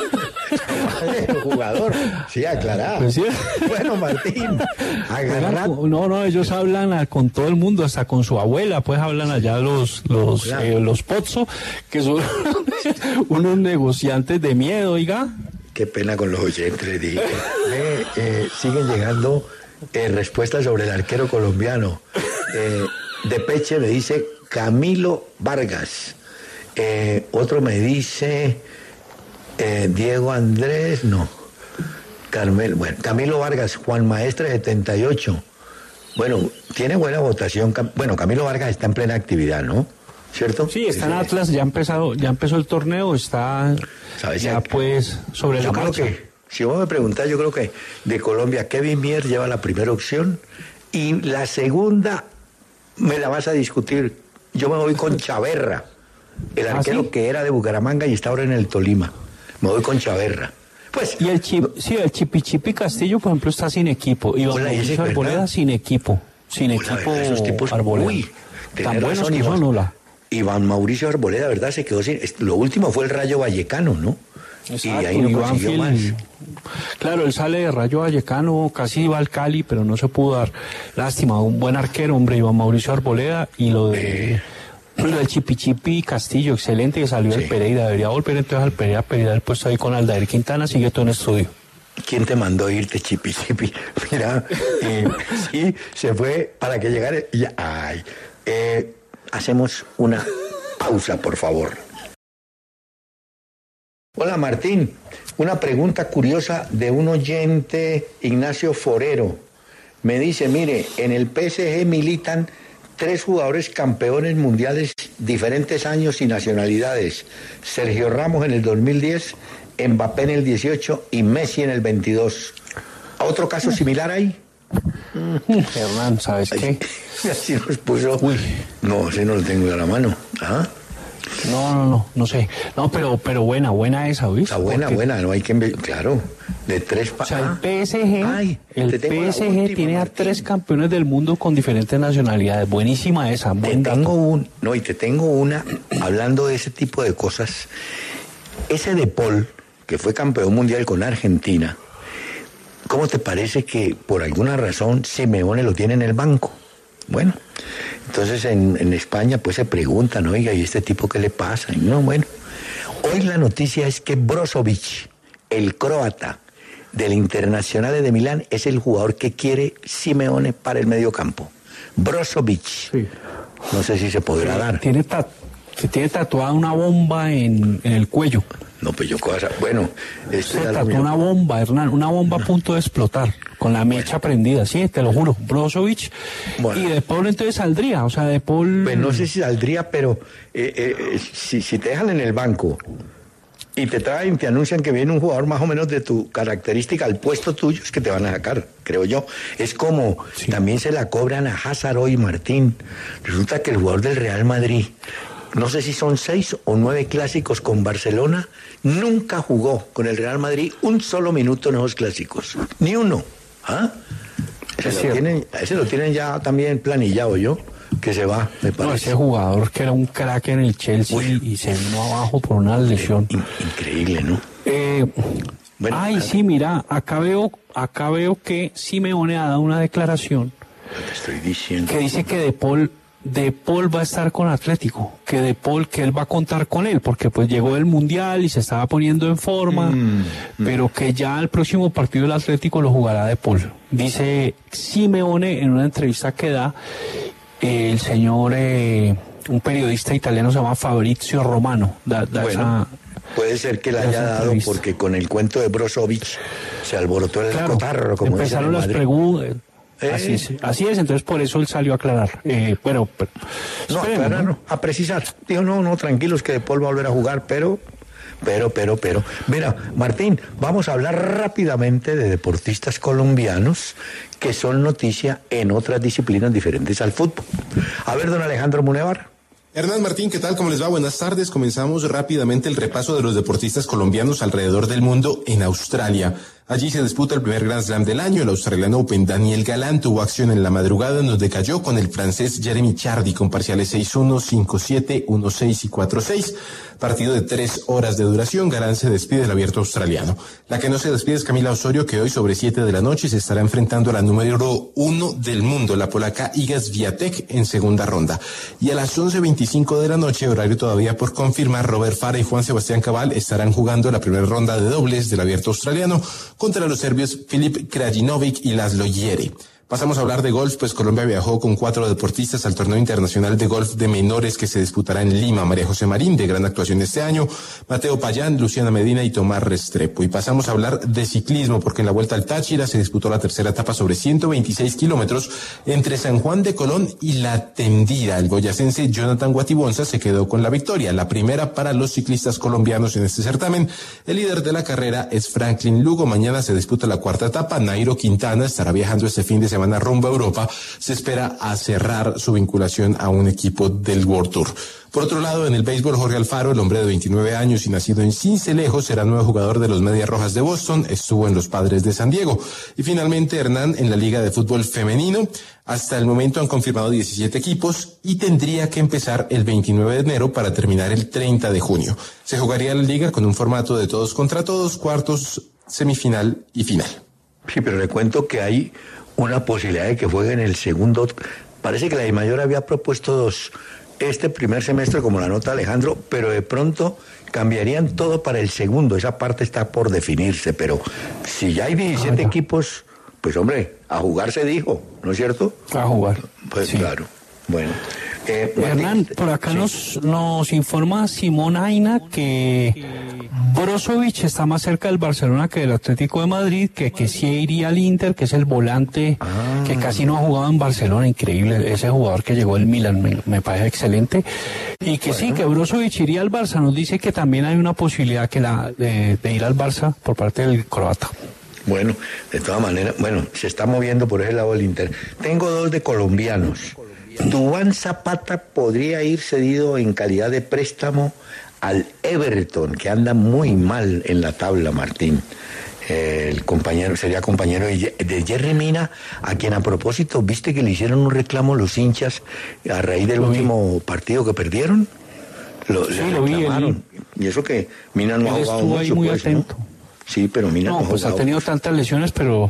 El jugador, sí, aclarado. Pues, sí. Bueno, Martín, agarrar. No, no, ellos hablan a, con todo el mundo, hasta con su abuela, pues hablan allá los los claro. eh, los Pozzo, que son unos negociantes de miedo, oiga. Qué pena con los oyentes, les dije. Eh, eh, siguen llegando eh, respuestas sobre el arquero colombiano. Eh, de Peche me dice Camilo Vargas. Eh, otro me dice eh, Diego Andrés, no. Carmel, bueno, Camilo Vargas, Juan Maestre setenta y ocho. Bueno, tiene buena votación. Bueno, Camilo Vargas está en plena actividad, ¿no? ¿Cierto? Sí, está en Atlas, ya ha empezado, ya empezó el torneo, está ¿sabes? ya pues sobre yo la creo marcha. Que, si vos me preguntás, yo creo que de Colombia Kevin Mier lleva la primera opción y la segunda me la vas a discutir. Yo me voy con Chaverra, el arquero ¿Ah, sí? que era de Bucaramanga y está ahora en el Tolima. Me voy con Chaverra. Pues, y el chip, sí, el Chipi Chipi Castillo, por ejemplo, está sin equipo. Y Mauricio Arboleda sin equipo. sin Uy, equipo verdad, esos tipos, Arboleda. uy, Tan tenés buenos razón, que Iván. son, Ola. Iván Mauricio Arboleda, ¿verdad? Se quedó sin... Lo último fue el Rayo Vallecano, ¿no? Exacto, y de ahí no Iván consiguió Fiel, más. Claro, él sale de Rayo Vallecano, casi iba al Cali, pero no se pudo dar. Lástima, un buen arquero, hombre, Iván Mauricio Arboleda, y lo de... Lo del Chipichipi Castillo, excelente, que salió Sí. del Pereira. Debería volver entonces al Pereira, Pereira el puesto ahí con Aldair Quintana, sigue todo en estudio. ¿Quién te mandó irte, Chipi Chipi? Mira, eh, sí, se fue para que llegara... y ya- ay, eh, hacemos una pausa, por favor. Hola, Martín. Una pregunta curiosa de un oyente, Ignacio Forero. Me dice, mire, en el P S G militan tres jugadores campeones mundiales, diferentes años y nacionalidades. Sergio Ramos en el dos mil diez, Mbappé en el dieciocho y Messi en el veintidós. ¿Otro caso similar ahí? Hernán, ¿sabes qué? Así nos puso. Uy. No, ese no lo tengo a la mano. ¿Ah? No, no, no, no sé. No, pero, pero buena, buena esa, ¿viste? Está buena, Porque, buena, no hay que... enve- Claro, de tres... Pa... O sea, el Ah, P S G, ay, el te tengo la P S G última, tiene a Martín. tres campeones del mundo con diferentes nacionalidades. Buenísima esa, Te buen tengo dato. un, no, y te tengo una, hablando de ese tipo de cosas. Ese de Paul, que fue campeón mundial con Argentina, ¿cómo te parece que por alguna razón Simeone lo tiene en el banco? Bueno, entonces en, en España pues se preguntan, oiga, ¿y este tipo qué le pasa? Y no, bueno, hoy la noticia es que Brozovic, el croata del Internazionale de Milán, es el jugador que quiere Simeone para el mediocampo. Brozovic. Sí. No sé si se podrá dar. Tiene, ta- se tiene tatuada una bomba en, en el cuello. No, pues yo cosa. Bueno, este Se es algo tatuó mío. una bomba, Hernán, una bomba a punto de explotar, con la mecha prendida, sí, te lo juro. Brozovic. Bueno. Y De Paul entonces saldría, o sea, De Paul... Pues no sé si saldría, pero eh, eh, si, si te dejan en el banco y te traen, te anuncian que viene un jugador más o menos de tu característica al puesto tuyo, es que te van a sacar, creo yo. Es como Sí. también se la cobran a Hazard hoy, Martín. Resulta que el jugador del Real Madrid, no sé si son seis o nueve clásicos con Barcelona, nunca jugó con el Real Madrid un solo minuto en esos clásicos. Ni uno. ¿Ah? Ese, Es lo cierto. tienen, ese lo tienen ya también planillado yo, que se va, me No, parece. ese jugador que era un crack en el Chelsea Uy. y se vino abajo por una lesión. In- increíble, ¿no? Eh, Bueno, ay, claro. sí, mira, acá veo, acá veo que Simeone ha dado una declaración Te estoy diciendo. que dice que De Paul, De Paul va a estar con Atlético, que De Paul, que él va a contar con él, porque pues llegó del Mundial y se estaba poniendo en forma, pero que ya el próximo partido del Atlético lo jugará De Paul. Dice Simeone en una entrevista que da eh, el señor, eh, un periodista italiano se llama Fabrizio Romano, da, da Bueno, esa- puede ser que la esa haya dado entrevista. porque con el cuento de Brozovic se alborotó el Claro, cotarro, como empezaron dicen en las Madrid. preguntas. Eh. Así es, así es, entonces por eso él salió a aclarar. Eh, bueno, pero, No, esperemos, aclarar, ¿no? no, a precisar. Dijo, no, no, tranquilos que De Paul va a volver a jugar, pero, pero, pero, pero. Mira, Martín, vamos a hablar rápidamente de deportistas colombianos que son noticia en otras disciplinas diferentes al fútbol. A ver, don Alejandro Munevar. Hernán Martín, ¿qué tal? ¿Cómo les va? Buenas tardes. Comenzamos rápidamente el repaso de los deportistas colombianos alrededor del mundo en Australia. Allí se disputa el primer Grand Slam del año, el Australian Open. Daniel Galán tuvo acción en la madrugada, en donde cayó con el francés Jeremy Chardy con parciales seis uno, cinco siete, uno seis y cuatro seis. Partido de tres horas de duración. Galán se despide del abierto australiano. La que no se despide es Camila Osorio, que hoy sobre siete de la noche se estará enfrentando a la número uno del mundo, la polaca Iga Swiatek, en segunda ronda. Y a las once veinticinco de la noche, horario todavía por confirmar, Robert Farah y Juan Sebastián Cabal estarán jugando la primera ronda de dobles del abierto australiano contra los serbios Filip Krajinovic y Laszlo Jere. Pasamos a hablar de golf, pues Colombia viajó con cuatro deportistas al torneo internacional de golf de menores que se disputará en Lima. María José Marín, de gran actuación este año, Mateo Payán, Luciana Medina y Tomás Restrepo. Y pasamos a hablar de ciclismo, porque en la Vuelta al Táchira se disputó la tercera etapa sobre ciento veintiséis kilómetros entre San Juan de Colón y La Tendida. El boyacense Jonathan Guatibonza se quedó con la victoria, la primera para los ciclistas colombianos en este certamen. El líder de la carrera es Franklin Lugo. Mañana se disputa la cuarta etapa. Nairo Quintana estará viajando este fin de semana semana rumbo a Europa, se espera a cerrar su vinculación a un equipo del World Tour. Por otro lado, en el béisbol, Jorge Alfaro, el hombre de veintinueve años y nacido en Sincelejo, será nuevo jugador de los Medias Rojas de Boston, estuvo en los Padres de San Diego. Y finalmente, Hernán, en la Liga de Fútbol Femenino, hasta el momento han confirmado diecisiete equipos y tendría que empezar el veintinueve de enero para terminar el treinta de junio. Se jugaría la liga con un formato de todos contra todos, cuartos, semifinal y final. Sí, pero le cuento que hay una posibilidad de que jueguen el segundo. Parece que la DIMAYOR había propuesto dos este primer semestre, como la nota Alejandro, pero de pronto cambiarían todo para el segundo. Esa parte está por definirse, pero si ya hay diecisiete ah, equipos, pues hombre, a jugar se dijo, ¿no es cierto? A jugar. Pues sí. Claro. Bueno. Eh, Hernán, por acá sí. nos, nos informa Simón Aina que Brozovic está más cerca del Barcelona que del Atlético de Madrid, que, que sí iría al Inter, que es el volante ah. que casi no ha jugado en Barcelona, increíble, ese jugador que llegó del Milan, me, me parece excelente, y que bueno. sí, que Brozovic iría al Barça. Nos dice que también hay una posibilidad que la de, de ir al Barça por parte del croata. Bueno, de todas maneras, bueno, se está moviendo por ese lado el Inter. Tengo dos de colombianos. Duván Zapata podría ir cedido en calidad de préstamo al Everton, que anda muy mal en la tabla, Martín. Eh, el compañero, sería compañero de, de Jerry Mina, a quien a propósito, ¿viste que le hicieron un reclamo los hinchas a raíz del lo último vi. partido que perdieron? Lo, sí, lo vi. El... Y eso que Mina no ha jugado mucho, ahí muy pues, atento. ¿no? Sí, pero mira, no, pues ha tenido tantas lesiones, pero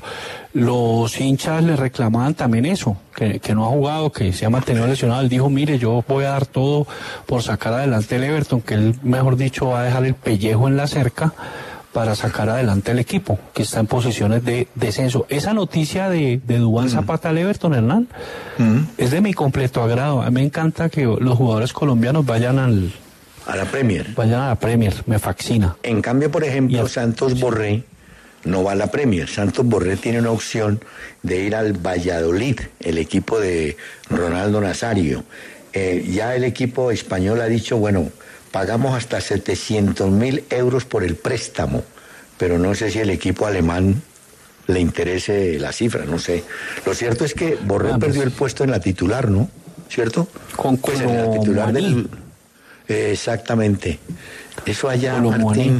los hinchas le reclamaban también eso, que, que no ha jugado, que se ha mantenido lesionado. Él dijo, mire, yo voy a dar todo por sacar adelante el Everton, que él, mejor dicho, va a dejar el pellejo en la cerca para sacar adelante el equipo, que está en posiciones de descenso. Esa noticia de, de Duván Zapata al Everton, Hernán, mm. es de mi completo agrado. A mí me encanta que los jugadores colombianos vayan al... a la Premier. Vayan a la Premier, me fascina. En cambio, por ejemplo, a... Santos Borré no va a la Premier. Santos Borré tiene una opción de ir al Valladolid, el equipo de Ronaldo Nazario. Eh, ya el equipo español ha dicho, bueno, pagamos hasta setecientos mil euros por el préstamo, pero no sé si el equipo alemán le interese la cifra, no sé. Lo cierto es que Borré ah, perdió pues... el puesto en la titular, ¿no? ¿Cierto? Con pues en la titular del... Eh, exactamente. Eso allá, Martín,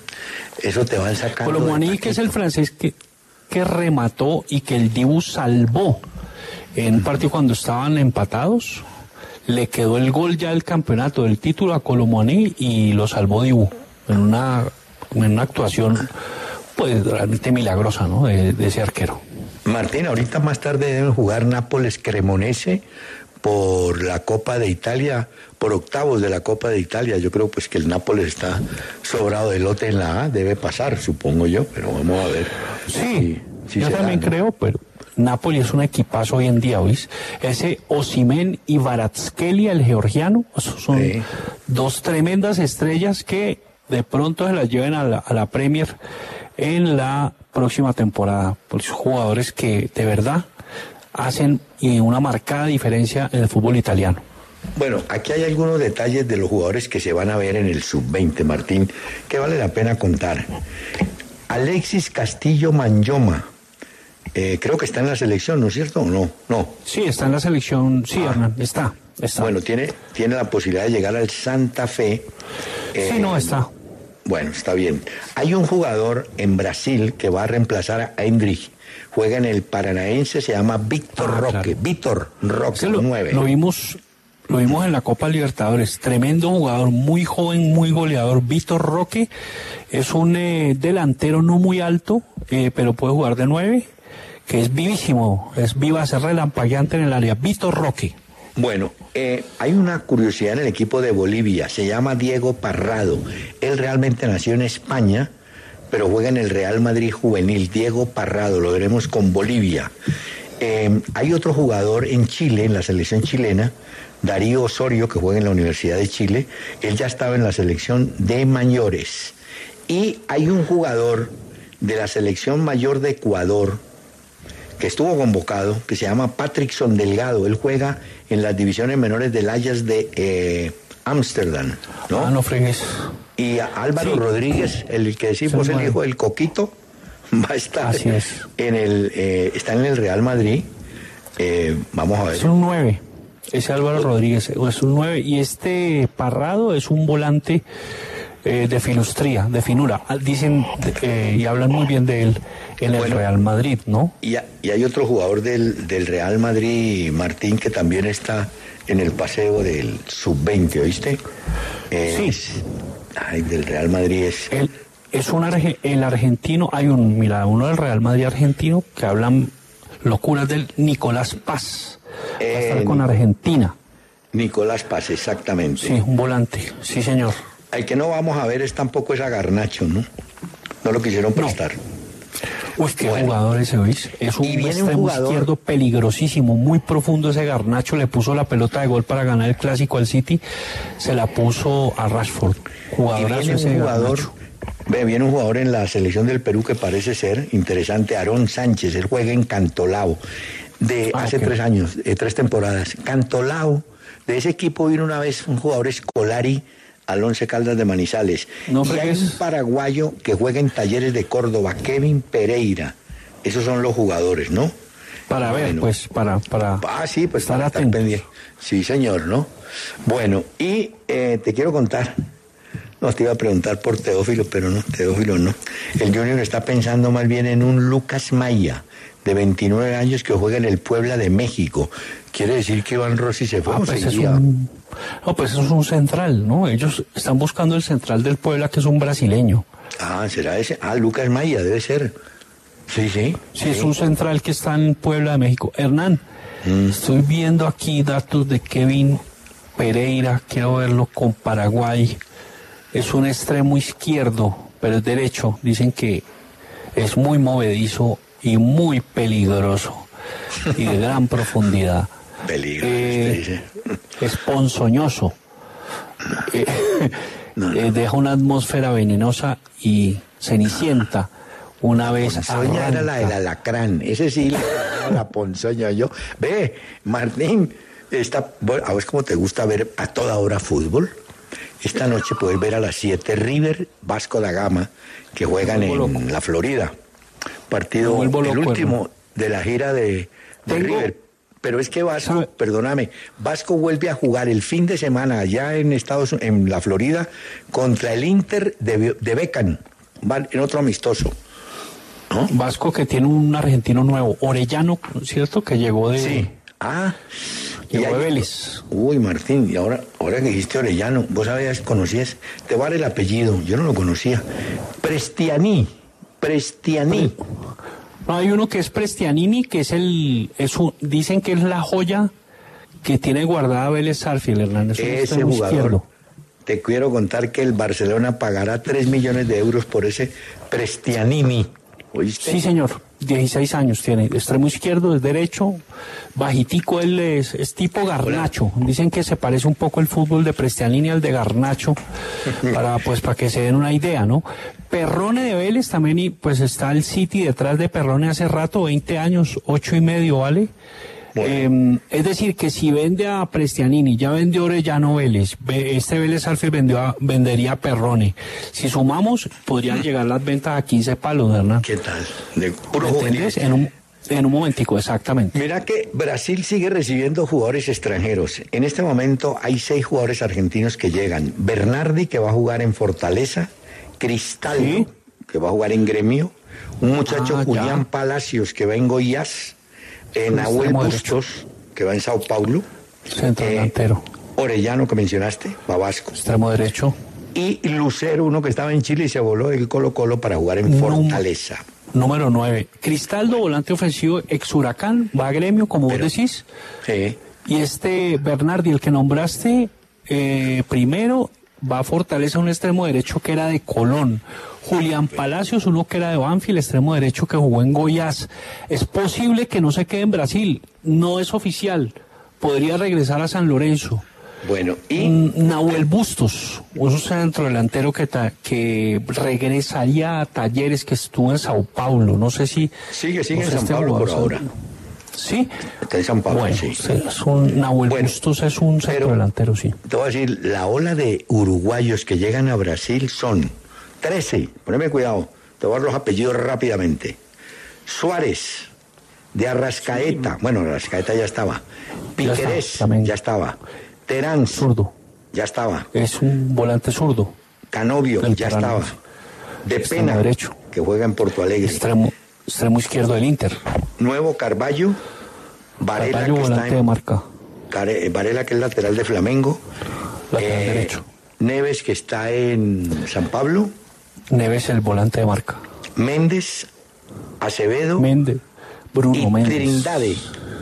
eso te van sacando. Colomboani, que es el francés que, que remató y que el Dibu salvó en un partido cuando estaban empatados, le quedó el gol ya del campeonato, del título a Colomboani y lo salvó Dibu en una, en una actuación pues realmente milagrosa, ¿no? De, de ese arquero. Martín, ahorita más tarde deben jugar Nápoles Cremonese por la Copa de Italia, por octavos de la Copa de Italia. Yo creo pues que el Nápoles está sobrado de lote en la A, debe pasar, supongo yo, pero vamos a ver. Sí, si, si yo también da, ¿no? creo, pero Napoli es un equipazo hoy en día, ¿oís? Ese Osimhen y Kvaratskhelia, el georgiano, son sí. dos tremendas estrellas que de pronto se las lleven a la, a la Premier en la próxima temporada, por esos jugadores que de verdad hacen una marcada diferencia en el fútbol italiano. Bueno, aquí hay algunos detalles de los jugadores que se van a ver en el sub veinte, Martín, que vale la pena contar. Alexis Castillo Manyoma, eh, creo que está en la selección, ¿no es cierto o no? No. Sí, está en la selección, sí, ah. Hernán, está, está. Bueno, tiene, tiene la posibilidad de llegar al Santa Fe. Eh, sí, no, está. Bueno, está bien. Hay un jugador en Brasil que va a reemplazar a Hendrich. Juega en el Paranaense, se llama Víctor ah, Roque. Claro. Víctor Roque, lo, nueve. Lo vimos, lo vimos en la Copa Libertadores. Tremendo jugador, muy joven, muy goleador. Víctor Roque es un eh, delantero no muy alto, eh, pero puede jugar de nueve, que es vivísimo, es viva, es relampagueante en el área. Víctor Roque. Bueno, eh, hay una curiosidad en el equipo de Bolivia, se llama Diego Parrado. Él realmente nació en España, pero juega en el Real Madrid Juvenil. Diego Parrado, lo veremos con Bolivia. Eh, hay otro jugador en Chile, en la selección chilena, Darío Osorio, que juega en la Universidad de Chile. Él ya estaba en la selección de mayores. Y hay un jugador de la selección mayor de Ecuador, que estuvo convocado, que se llama Patrickson Delgado. Él juega en las divisiones menores del Ajax de eh, Ámsterdam, ¿no? Ah, no fregues. Y Álvaro sí. Rodríguez, el que decimos sí, el hijo del Coquito, va a estar Así es. en el, eh, está en el Real Madrid Eh, vamos a ver. Es un nueve. Ese Álvaro Rodríguez es un nueve. Y este Parrado es un volante eh, de filustría, de finura. Dicen eh, y hablan muy bien de él en el bueno, Real Madrid, ¿no? Y, a, y hay otro jugador del, del Real Madrid, Martín, que también está en el paseo del sub veinte, ¿oíste? Eh, sí. Ay, del Real Madrid es... El, es un arge, el argentino, hay un, mira, uno del Real Madrid argentino que hablan locuras del Nicolás Paz. Va a estar eh, con Argentina. Nicolás Paz, exactamente. Sí, un volante, sí señor. El que no vamos a ver es tampoco esa Garnacho, ¿no? No lo quisieron prestar. No. Uy, qué bueno. Jugador ese, ¿oís? Es un extremo jugador... izquierdo peligrosísimo, muy profundo ese Garnacho. Le puso la pelota de gol para ganar el clásico al City. Se la puso a Rashford. Jugadorazo ese un jugador, Garnacho. Ve, viene un jugador en la selección del Perú que parece ser interesante, Aarón Sánchez. Él juega en Cantolao de ah, hace okay. tres años, eh, tres temporadas. Cantolao, de ese equipo vino una vez un jugador Scolari al Once Caldas de Manizales. No, y hay es... un paraguayo que juega en Talleres de Córdoba, Kevin Pereira. Esos son los jugadores, ¿no? Para bueno. ver, pues, para, para ah, sí, pues, estar para estar pendiente. Sí, señor, ¿no? Bueno, y eh, te quiero contar, no, te iba a preguntar por Teófilo, pero no, Teófilo no. El Junior está pensando más bien en un Lucas Maya, de veintinueve años, que juega en el Puebla de México. Quiere decir que Iván Rossi se fue. Ah, pues es un... No, pues eso es un central, ¿no? Ellos están buscando el central del Puebla, que es un brasileño. Ah, ¿será ese? Ah, Lucas Maya, debe ser. Sí, sí. Sí, sí. Es un central que está en Puebla de México. Hernán, mm. estoy viendo aquí datos de Kevin Pereira, quiero verlo con Paraguay. Es un extremo izquierdo, pero es derecho. Dicen que es muy movedizo y muy peligroso y de gran profundidad. Peligro, eh, dice. Es ponzoñoso. Eh, no, no. Eh, deja una atmósfera venenosa y cenicienta. Una vez ponzoña era la del alacrán. Ese sí, la, la ponzoña. Yo, ve, Martín, está, bueno, a ver cómo te gusta ver a toda hora fútbol. Esta noche puedes ver a las siete River Vasco da Gama, que juegan en loco. la Florida. Partido, el loco, último de la gira de, de River. Pero es que Vasco, ¿sabe? perdóname, Vasco vuelve a jugar el fin de semana allá en Estados en la Florida contra el Inter de, de Beckham, en otro amistoso. ¿No? Vasco que tiene un argentino nuevo, Orellano, ¿cierto? Que llegó de... Sí. Ah. Llegó de Vélez. Uy, Martín, y ahora, ahora que dijiste Orellano, vos sabías, conocías, te vale el apellido, yo no lo conocía. Prestiani, Prestiani. No, hay uno que es Prestianini, que es el, es un, dicen que es la joya que tiene guardada Vélez Sarsfield, Hernández. Ese jugador, izquierdo. Te quiero contar que el Barcelona pagará tres millones de euros por ese Prestianini. ¿Oíste? Sí, señor, dieciséis años tiene, extremo izquierdo, es derecho, bajitico, él es, es tipo Garnacho. Hola. Dicen que se parece un poco el fútbol de Prestianini al de Garnacho, para pues para que se den una idea, ¿no? Perrone de Vélez también, y pues está el City detrás de Perrone hace rato, veinte años, ocho y medio, ¿vale? Bueno. Eh, es decir, que si vende a Prestianini, ya vendió Orellano Vélez, este Vélez Sarsfield vendió a, vendería a Perrone. Si sumamos, podrían mm. llegar las ventas a quince palos, ¿verdad? ¿Qué tal? De puro ¿entiendes? En un, en un momentico, exactamente. Mira que Brasil sigue recibiendo jugadores extranjeros. En este momento hay seis jugadores argentinos que llegan. Bernardi, que va a jugar en Fortaleza. Cristaldo, ¿sí? que va a jugar en Gremio. Un muchacho, ah, Julián ya. Palacios, que va en Goiás. Eh, Nahuel Bustos, que va en Sao Paulo. Centro delantero. Eh, Orellano, que mencionaste, va Vasco. Extremo derecho. Y Lucero, uno que estaba en Chile y se voló del Colo Colo para jugar en Fortaleza. Número nueve. Cristaldo, volante ofensivo, ex Huracán, va a Gremio, como Pero, vos decís. Sí. Y este Bernardi, el que nombraste eh, primero, va a Fortaleza, un extremo derecho que era de Colón. Julián Palacios, uno que era de Banfield, extremo derecho que jugó en Goiás. Es posible que no se quede en Brasil, no es oficial, podría regresar a San Lorenzo. Bueno, y... Nahuel Bustos, un centro delantero que, ta, que regresaría a Talleres, que estuvo en Sao Paulo, no sé si... Sigue, sigue no sé en San este Paulo por ahora. ¿Sí? Está en San Paulo, bueno, sí. Es un, Nahuel bueno, Bustos es un centro delantero, sí. Te voy a decir, la ola de uruguayos que llegan a Brasil son trece, poneme cuidado, te voy a dar los apellidos rápidamente. Suárez, de Arrascaeta, bueno, Arrascaeta ya estaba, Piquerés ya, está, ya estaba, Terán, zurdo, ya estaba, es un volante zurdo, Canovio, ya estaba, De Pena, derecho, que juega en Porto Alegre, extremo, extremo izquierdo del Inter, Nuevo Carvalho, Varela, Carvalho, que volante está en, de marca, Care, Varela, que es lateral de Flamengo, lateral eh, derecho, Neves, que está en San Pablo, Neves, el volante de marca, Méndez, Acevedo, Méndez, Bruno y Méndez, Trindade.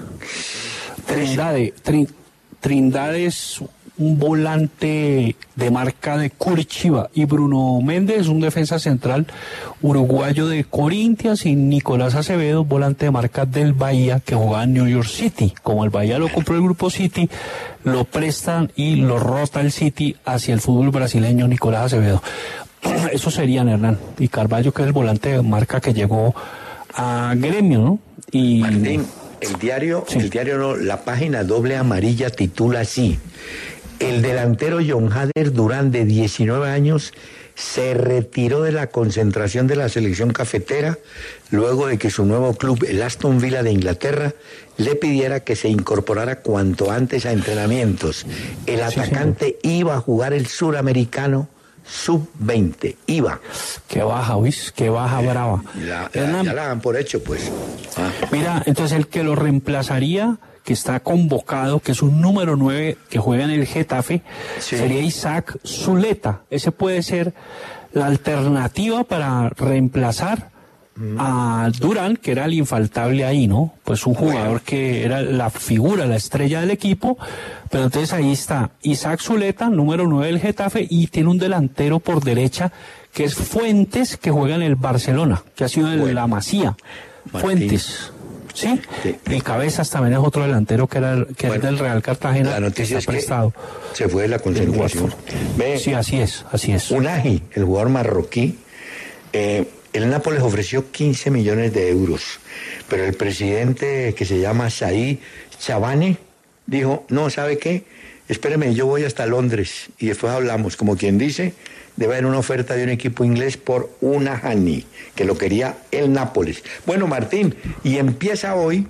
Trindade, Trin, Trindade es un volante de marca de Curitiba y Bruno Méndez, un defensa central uruguayo de Corinthians, y Nicolás Acevedo, volante de marca del Bahía, que jugaba en New York City. Como el Bahía lo compró el grupo City, lo prestan y lo rota el City hacia el fútbol brasileño Nicolás Acevedo. Eso serían, Hernán. Y Carvalho, que es el volante de marca que llegó a Gremio, ¿no? Y Martín, el diario, sí. el diario no, la página doble amarilla titula así: el delantero John Hader Durán, de diecinueve años, se retiró de la concentración de la selección cafetera luego de que su nuevo club, el Aston Villa de Inglaterra, le pidiera que se incorporara cuanto antes a entrenamientos. El atacante sí, iba a jugar el suramericano sub veinte, iba. Qué baja, ¿oís? Qué baja brava. La, la, ya la dan por hecho, pues. Ah. Mira, entonces el que lo reemplazaría, que está convocado, que es un número nueve que juega en el Getafe, sí, sería Isaac Zuleta. Ese puede ser la alternativa para reemplazar mm. a Durán, que era el infaltable ahí, ¿no? Pues un jugador bueno. que era la figura, la estrella del equipo. Pero entonces ahí está Isaac Zuleta, número nueve del Getafe, y tiene un delantero por derecha que es Fuentes, que juega en el Barcelona, que ha sido de bueno. la Masía. Martín. Fuentes. ¿Sí? sí? Y Cabezas también es otro delantero que era que bueno, es del Real Cartagena, la noticia que está es prestado. Se fue de la concentración. Ve, sí, así es, así es. Unai, el jugador marroquí, eh, el Nápoles ofreció quince millones de euros, pero el presidente, que se llama Said Chabane, dijo, no, ¿sabe qué? Espéreme, yo voy hasta Londres y después hablamos. Como quien dice, debe haber una oferta de un equipo inglés por Unai, que lo quería el Nápoles. Bueno, Martín, y empieza hoy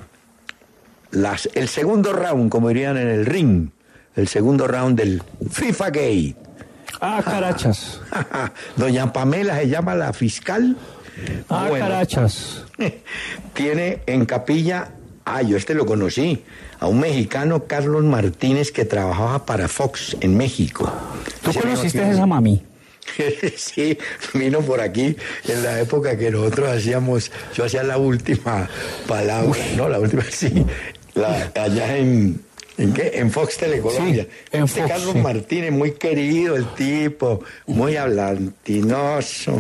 las, el segundo round, como dirían en el ring, el segundo round del FIFA Gate. Ah, carachas. Doña Pamela se llama la fiscal. Ah, bueno, carachas. Tiene en capilla, ah, yo este lo conocí, a un mexicano, Carlos Martínez, que trabajaba para Fox en México. ¿Tú conociste a esa mami? Sí, vino por aquí en la época que nosotros hacíamos, yo hacía la última palabra, Uy. no, la última, sí, la, allá en, ¿en qué? En Fox Telecolombia. Sí, en este Fox, Carlos sí. Martínez, muy querido el tipo, muy hablantinoso,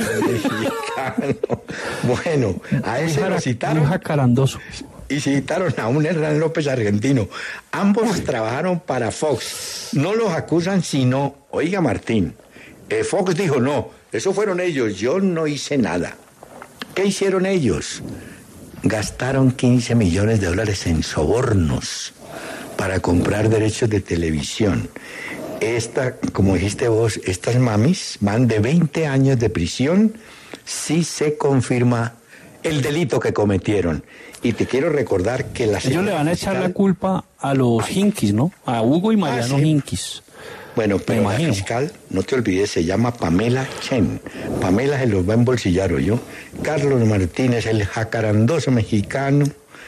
mexicano. Bueno, a ese lo citaron. Muy jacarandoso. Y citaron a un Hernán López argentino. Ambos trabajaron para Fox. No los acusan, sino, oiga Martín, eh, Fox dijo, no, eso fueron ellos, yo no hice nada. ¿Qué hicieron ellos? Gastaron quince millones de dólares en sobornos para comprar derechos de televisión. Esta, como dijiste vos, estas mamis van de veinte años de prisión si se confirma el delito que cometieron. Y te quiero recordar que la ellos le van a echar fiscal... la culpa a los Hinkis, ¿no? A Hugo y Mariano ah, sí. Hinkis. Bueno, pero la fiscal, no te olvides, se llama Pamela Chen. Pamela se los va a embolsillar, ¿o yo? Carlos Martínez, el jacarandoso mexicano.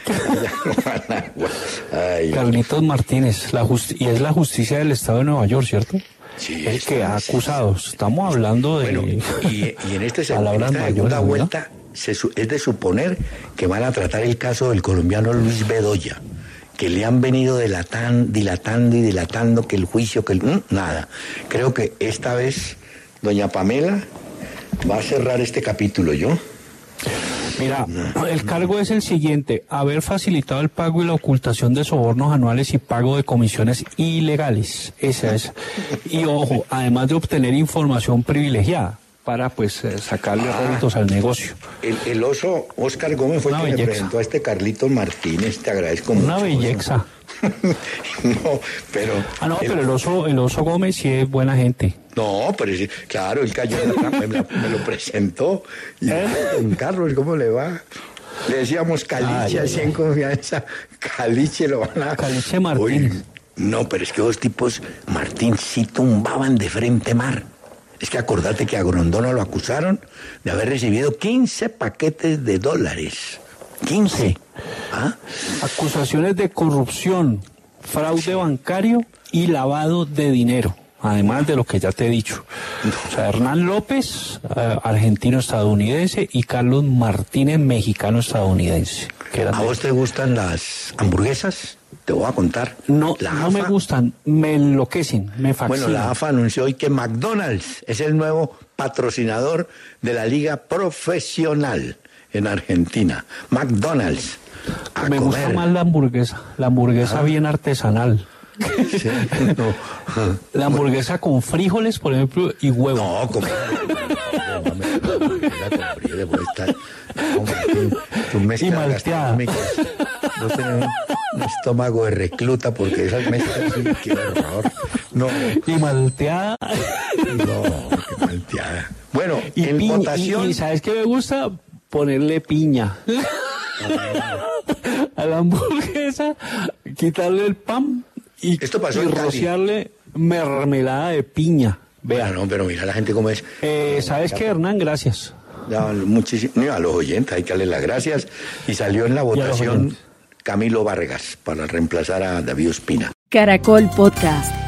Ay, Carlitos Martínez, la y es la justicia del Estado de Nueva York, ¿cierto? Sí, el que ha acusado. Estamos hablando de... Bueno, y, y en este segundo, en esta segunda vuelta se, es de suponer que van a tratar el caso del colombiano Luis Bedoya, que le han venido dilatan, dilatando y dilatando que el juicio, que el... Mmm, nada. Creo que esta vez doña Pamela va a cerrar este capítulo, ¿yo? Mira, el cargo es el siguiente: haber facilitado el pago y la ocultación de sobornos anuales y pago de comisiones ilegales. Esa es. Y ojo, además de obtener información privilegiada para pues sacarle ah, réditos al negocio. El, el oso Oscar Gómez fue el que me presentó a este Carlitos Martínez, te agradezco mucho. Una belleza. No, pero... Ah, no, el, pero el oso, el oso Gómez sí es buena gente. No, pero sí, claro, él cayó en la, me, me lo presentó. Y, ¿Eh? Carlos, ¿cómo le va? Le decíamos Caliche, así en confianza. Caliche lo van a... Caliche Martínez. Uy, no, pero es que dos tipos, Martín, sí tumbaban de frente mar. Es que acordate que a Grondona lo acusaron de haber recibido quince paquetes de dólares. quince. ¿Ah? Acusaciones de corrupción, fraude sí. bancario y lavado de dinero. Además de lo que ya te he dicho. O sea, Hernán López, eh, argentino-estadounidense, y Carlos Martínez, mexicano-estadounidense. ¿A vos te gustan las hamburguesas? Te voy a contar. No, la no AFA, me gustan, me enloquecen, me fascinan. Bueno, la A F A anunció hoy que McDonald's es el nuevo patrocinador de la liga profesional en Argentina. McDonald's. A me comer. gusta más la hamburguesa, la hamburguesa ah. bien artesanal. Sí, no. La hamburguesa con frijoles, por ejemplo, y huevo. No, con y malteada. Vos tenés un estómago de recluta porque esas mezclas, sí, qué horror. No. Y malteada. No, qué malteada. Bueno, y en piña, votación. Y, y ¿sabes qué me gusta? Ponerle piña. A la hamburguesa, quitarle el pan. Y, Esto pasó y en Cali. Rociarle mermelada de piña. Vea, no, pero mira la gente cómo es. Eh, ¿Sabes qué, Hernán? Gracias. Ya, muchísimo, a los oyentes hay que darle las gracias. Y salió en la votación Camilo Vargas para reemplazar a David Ospina. Caracol Podcast.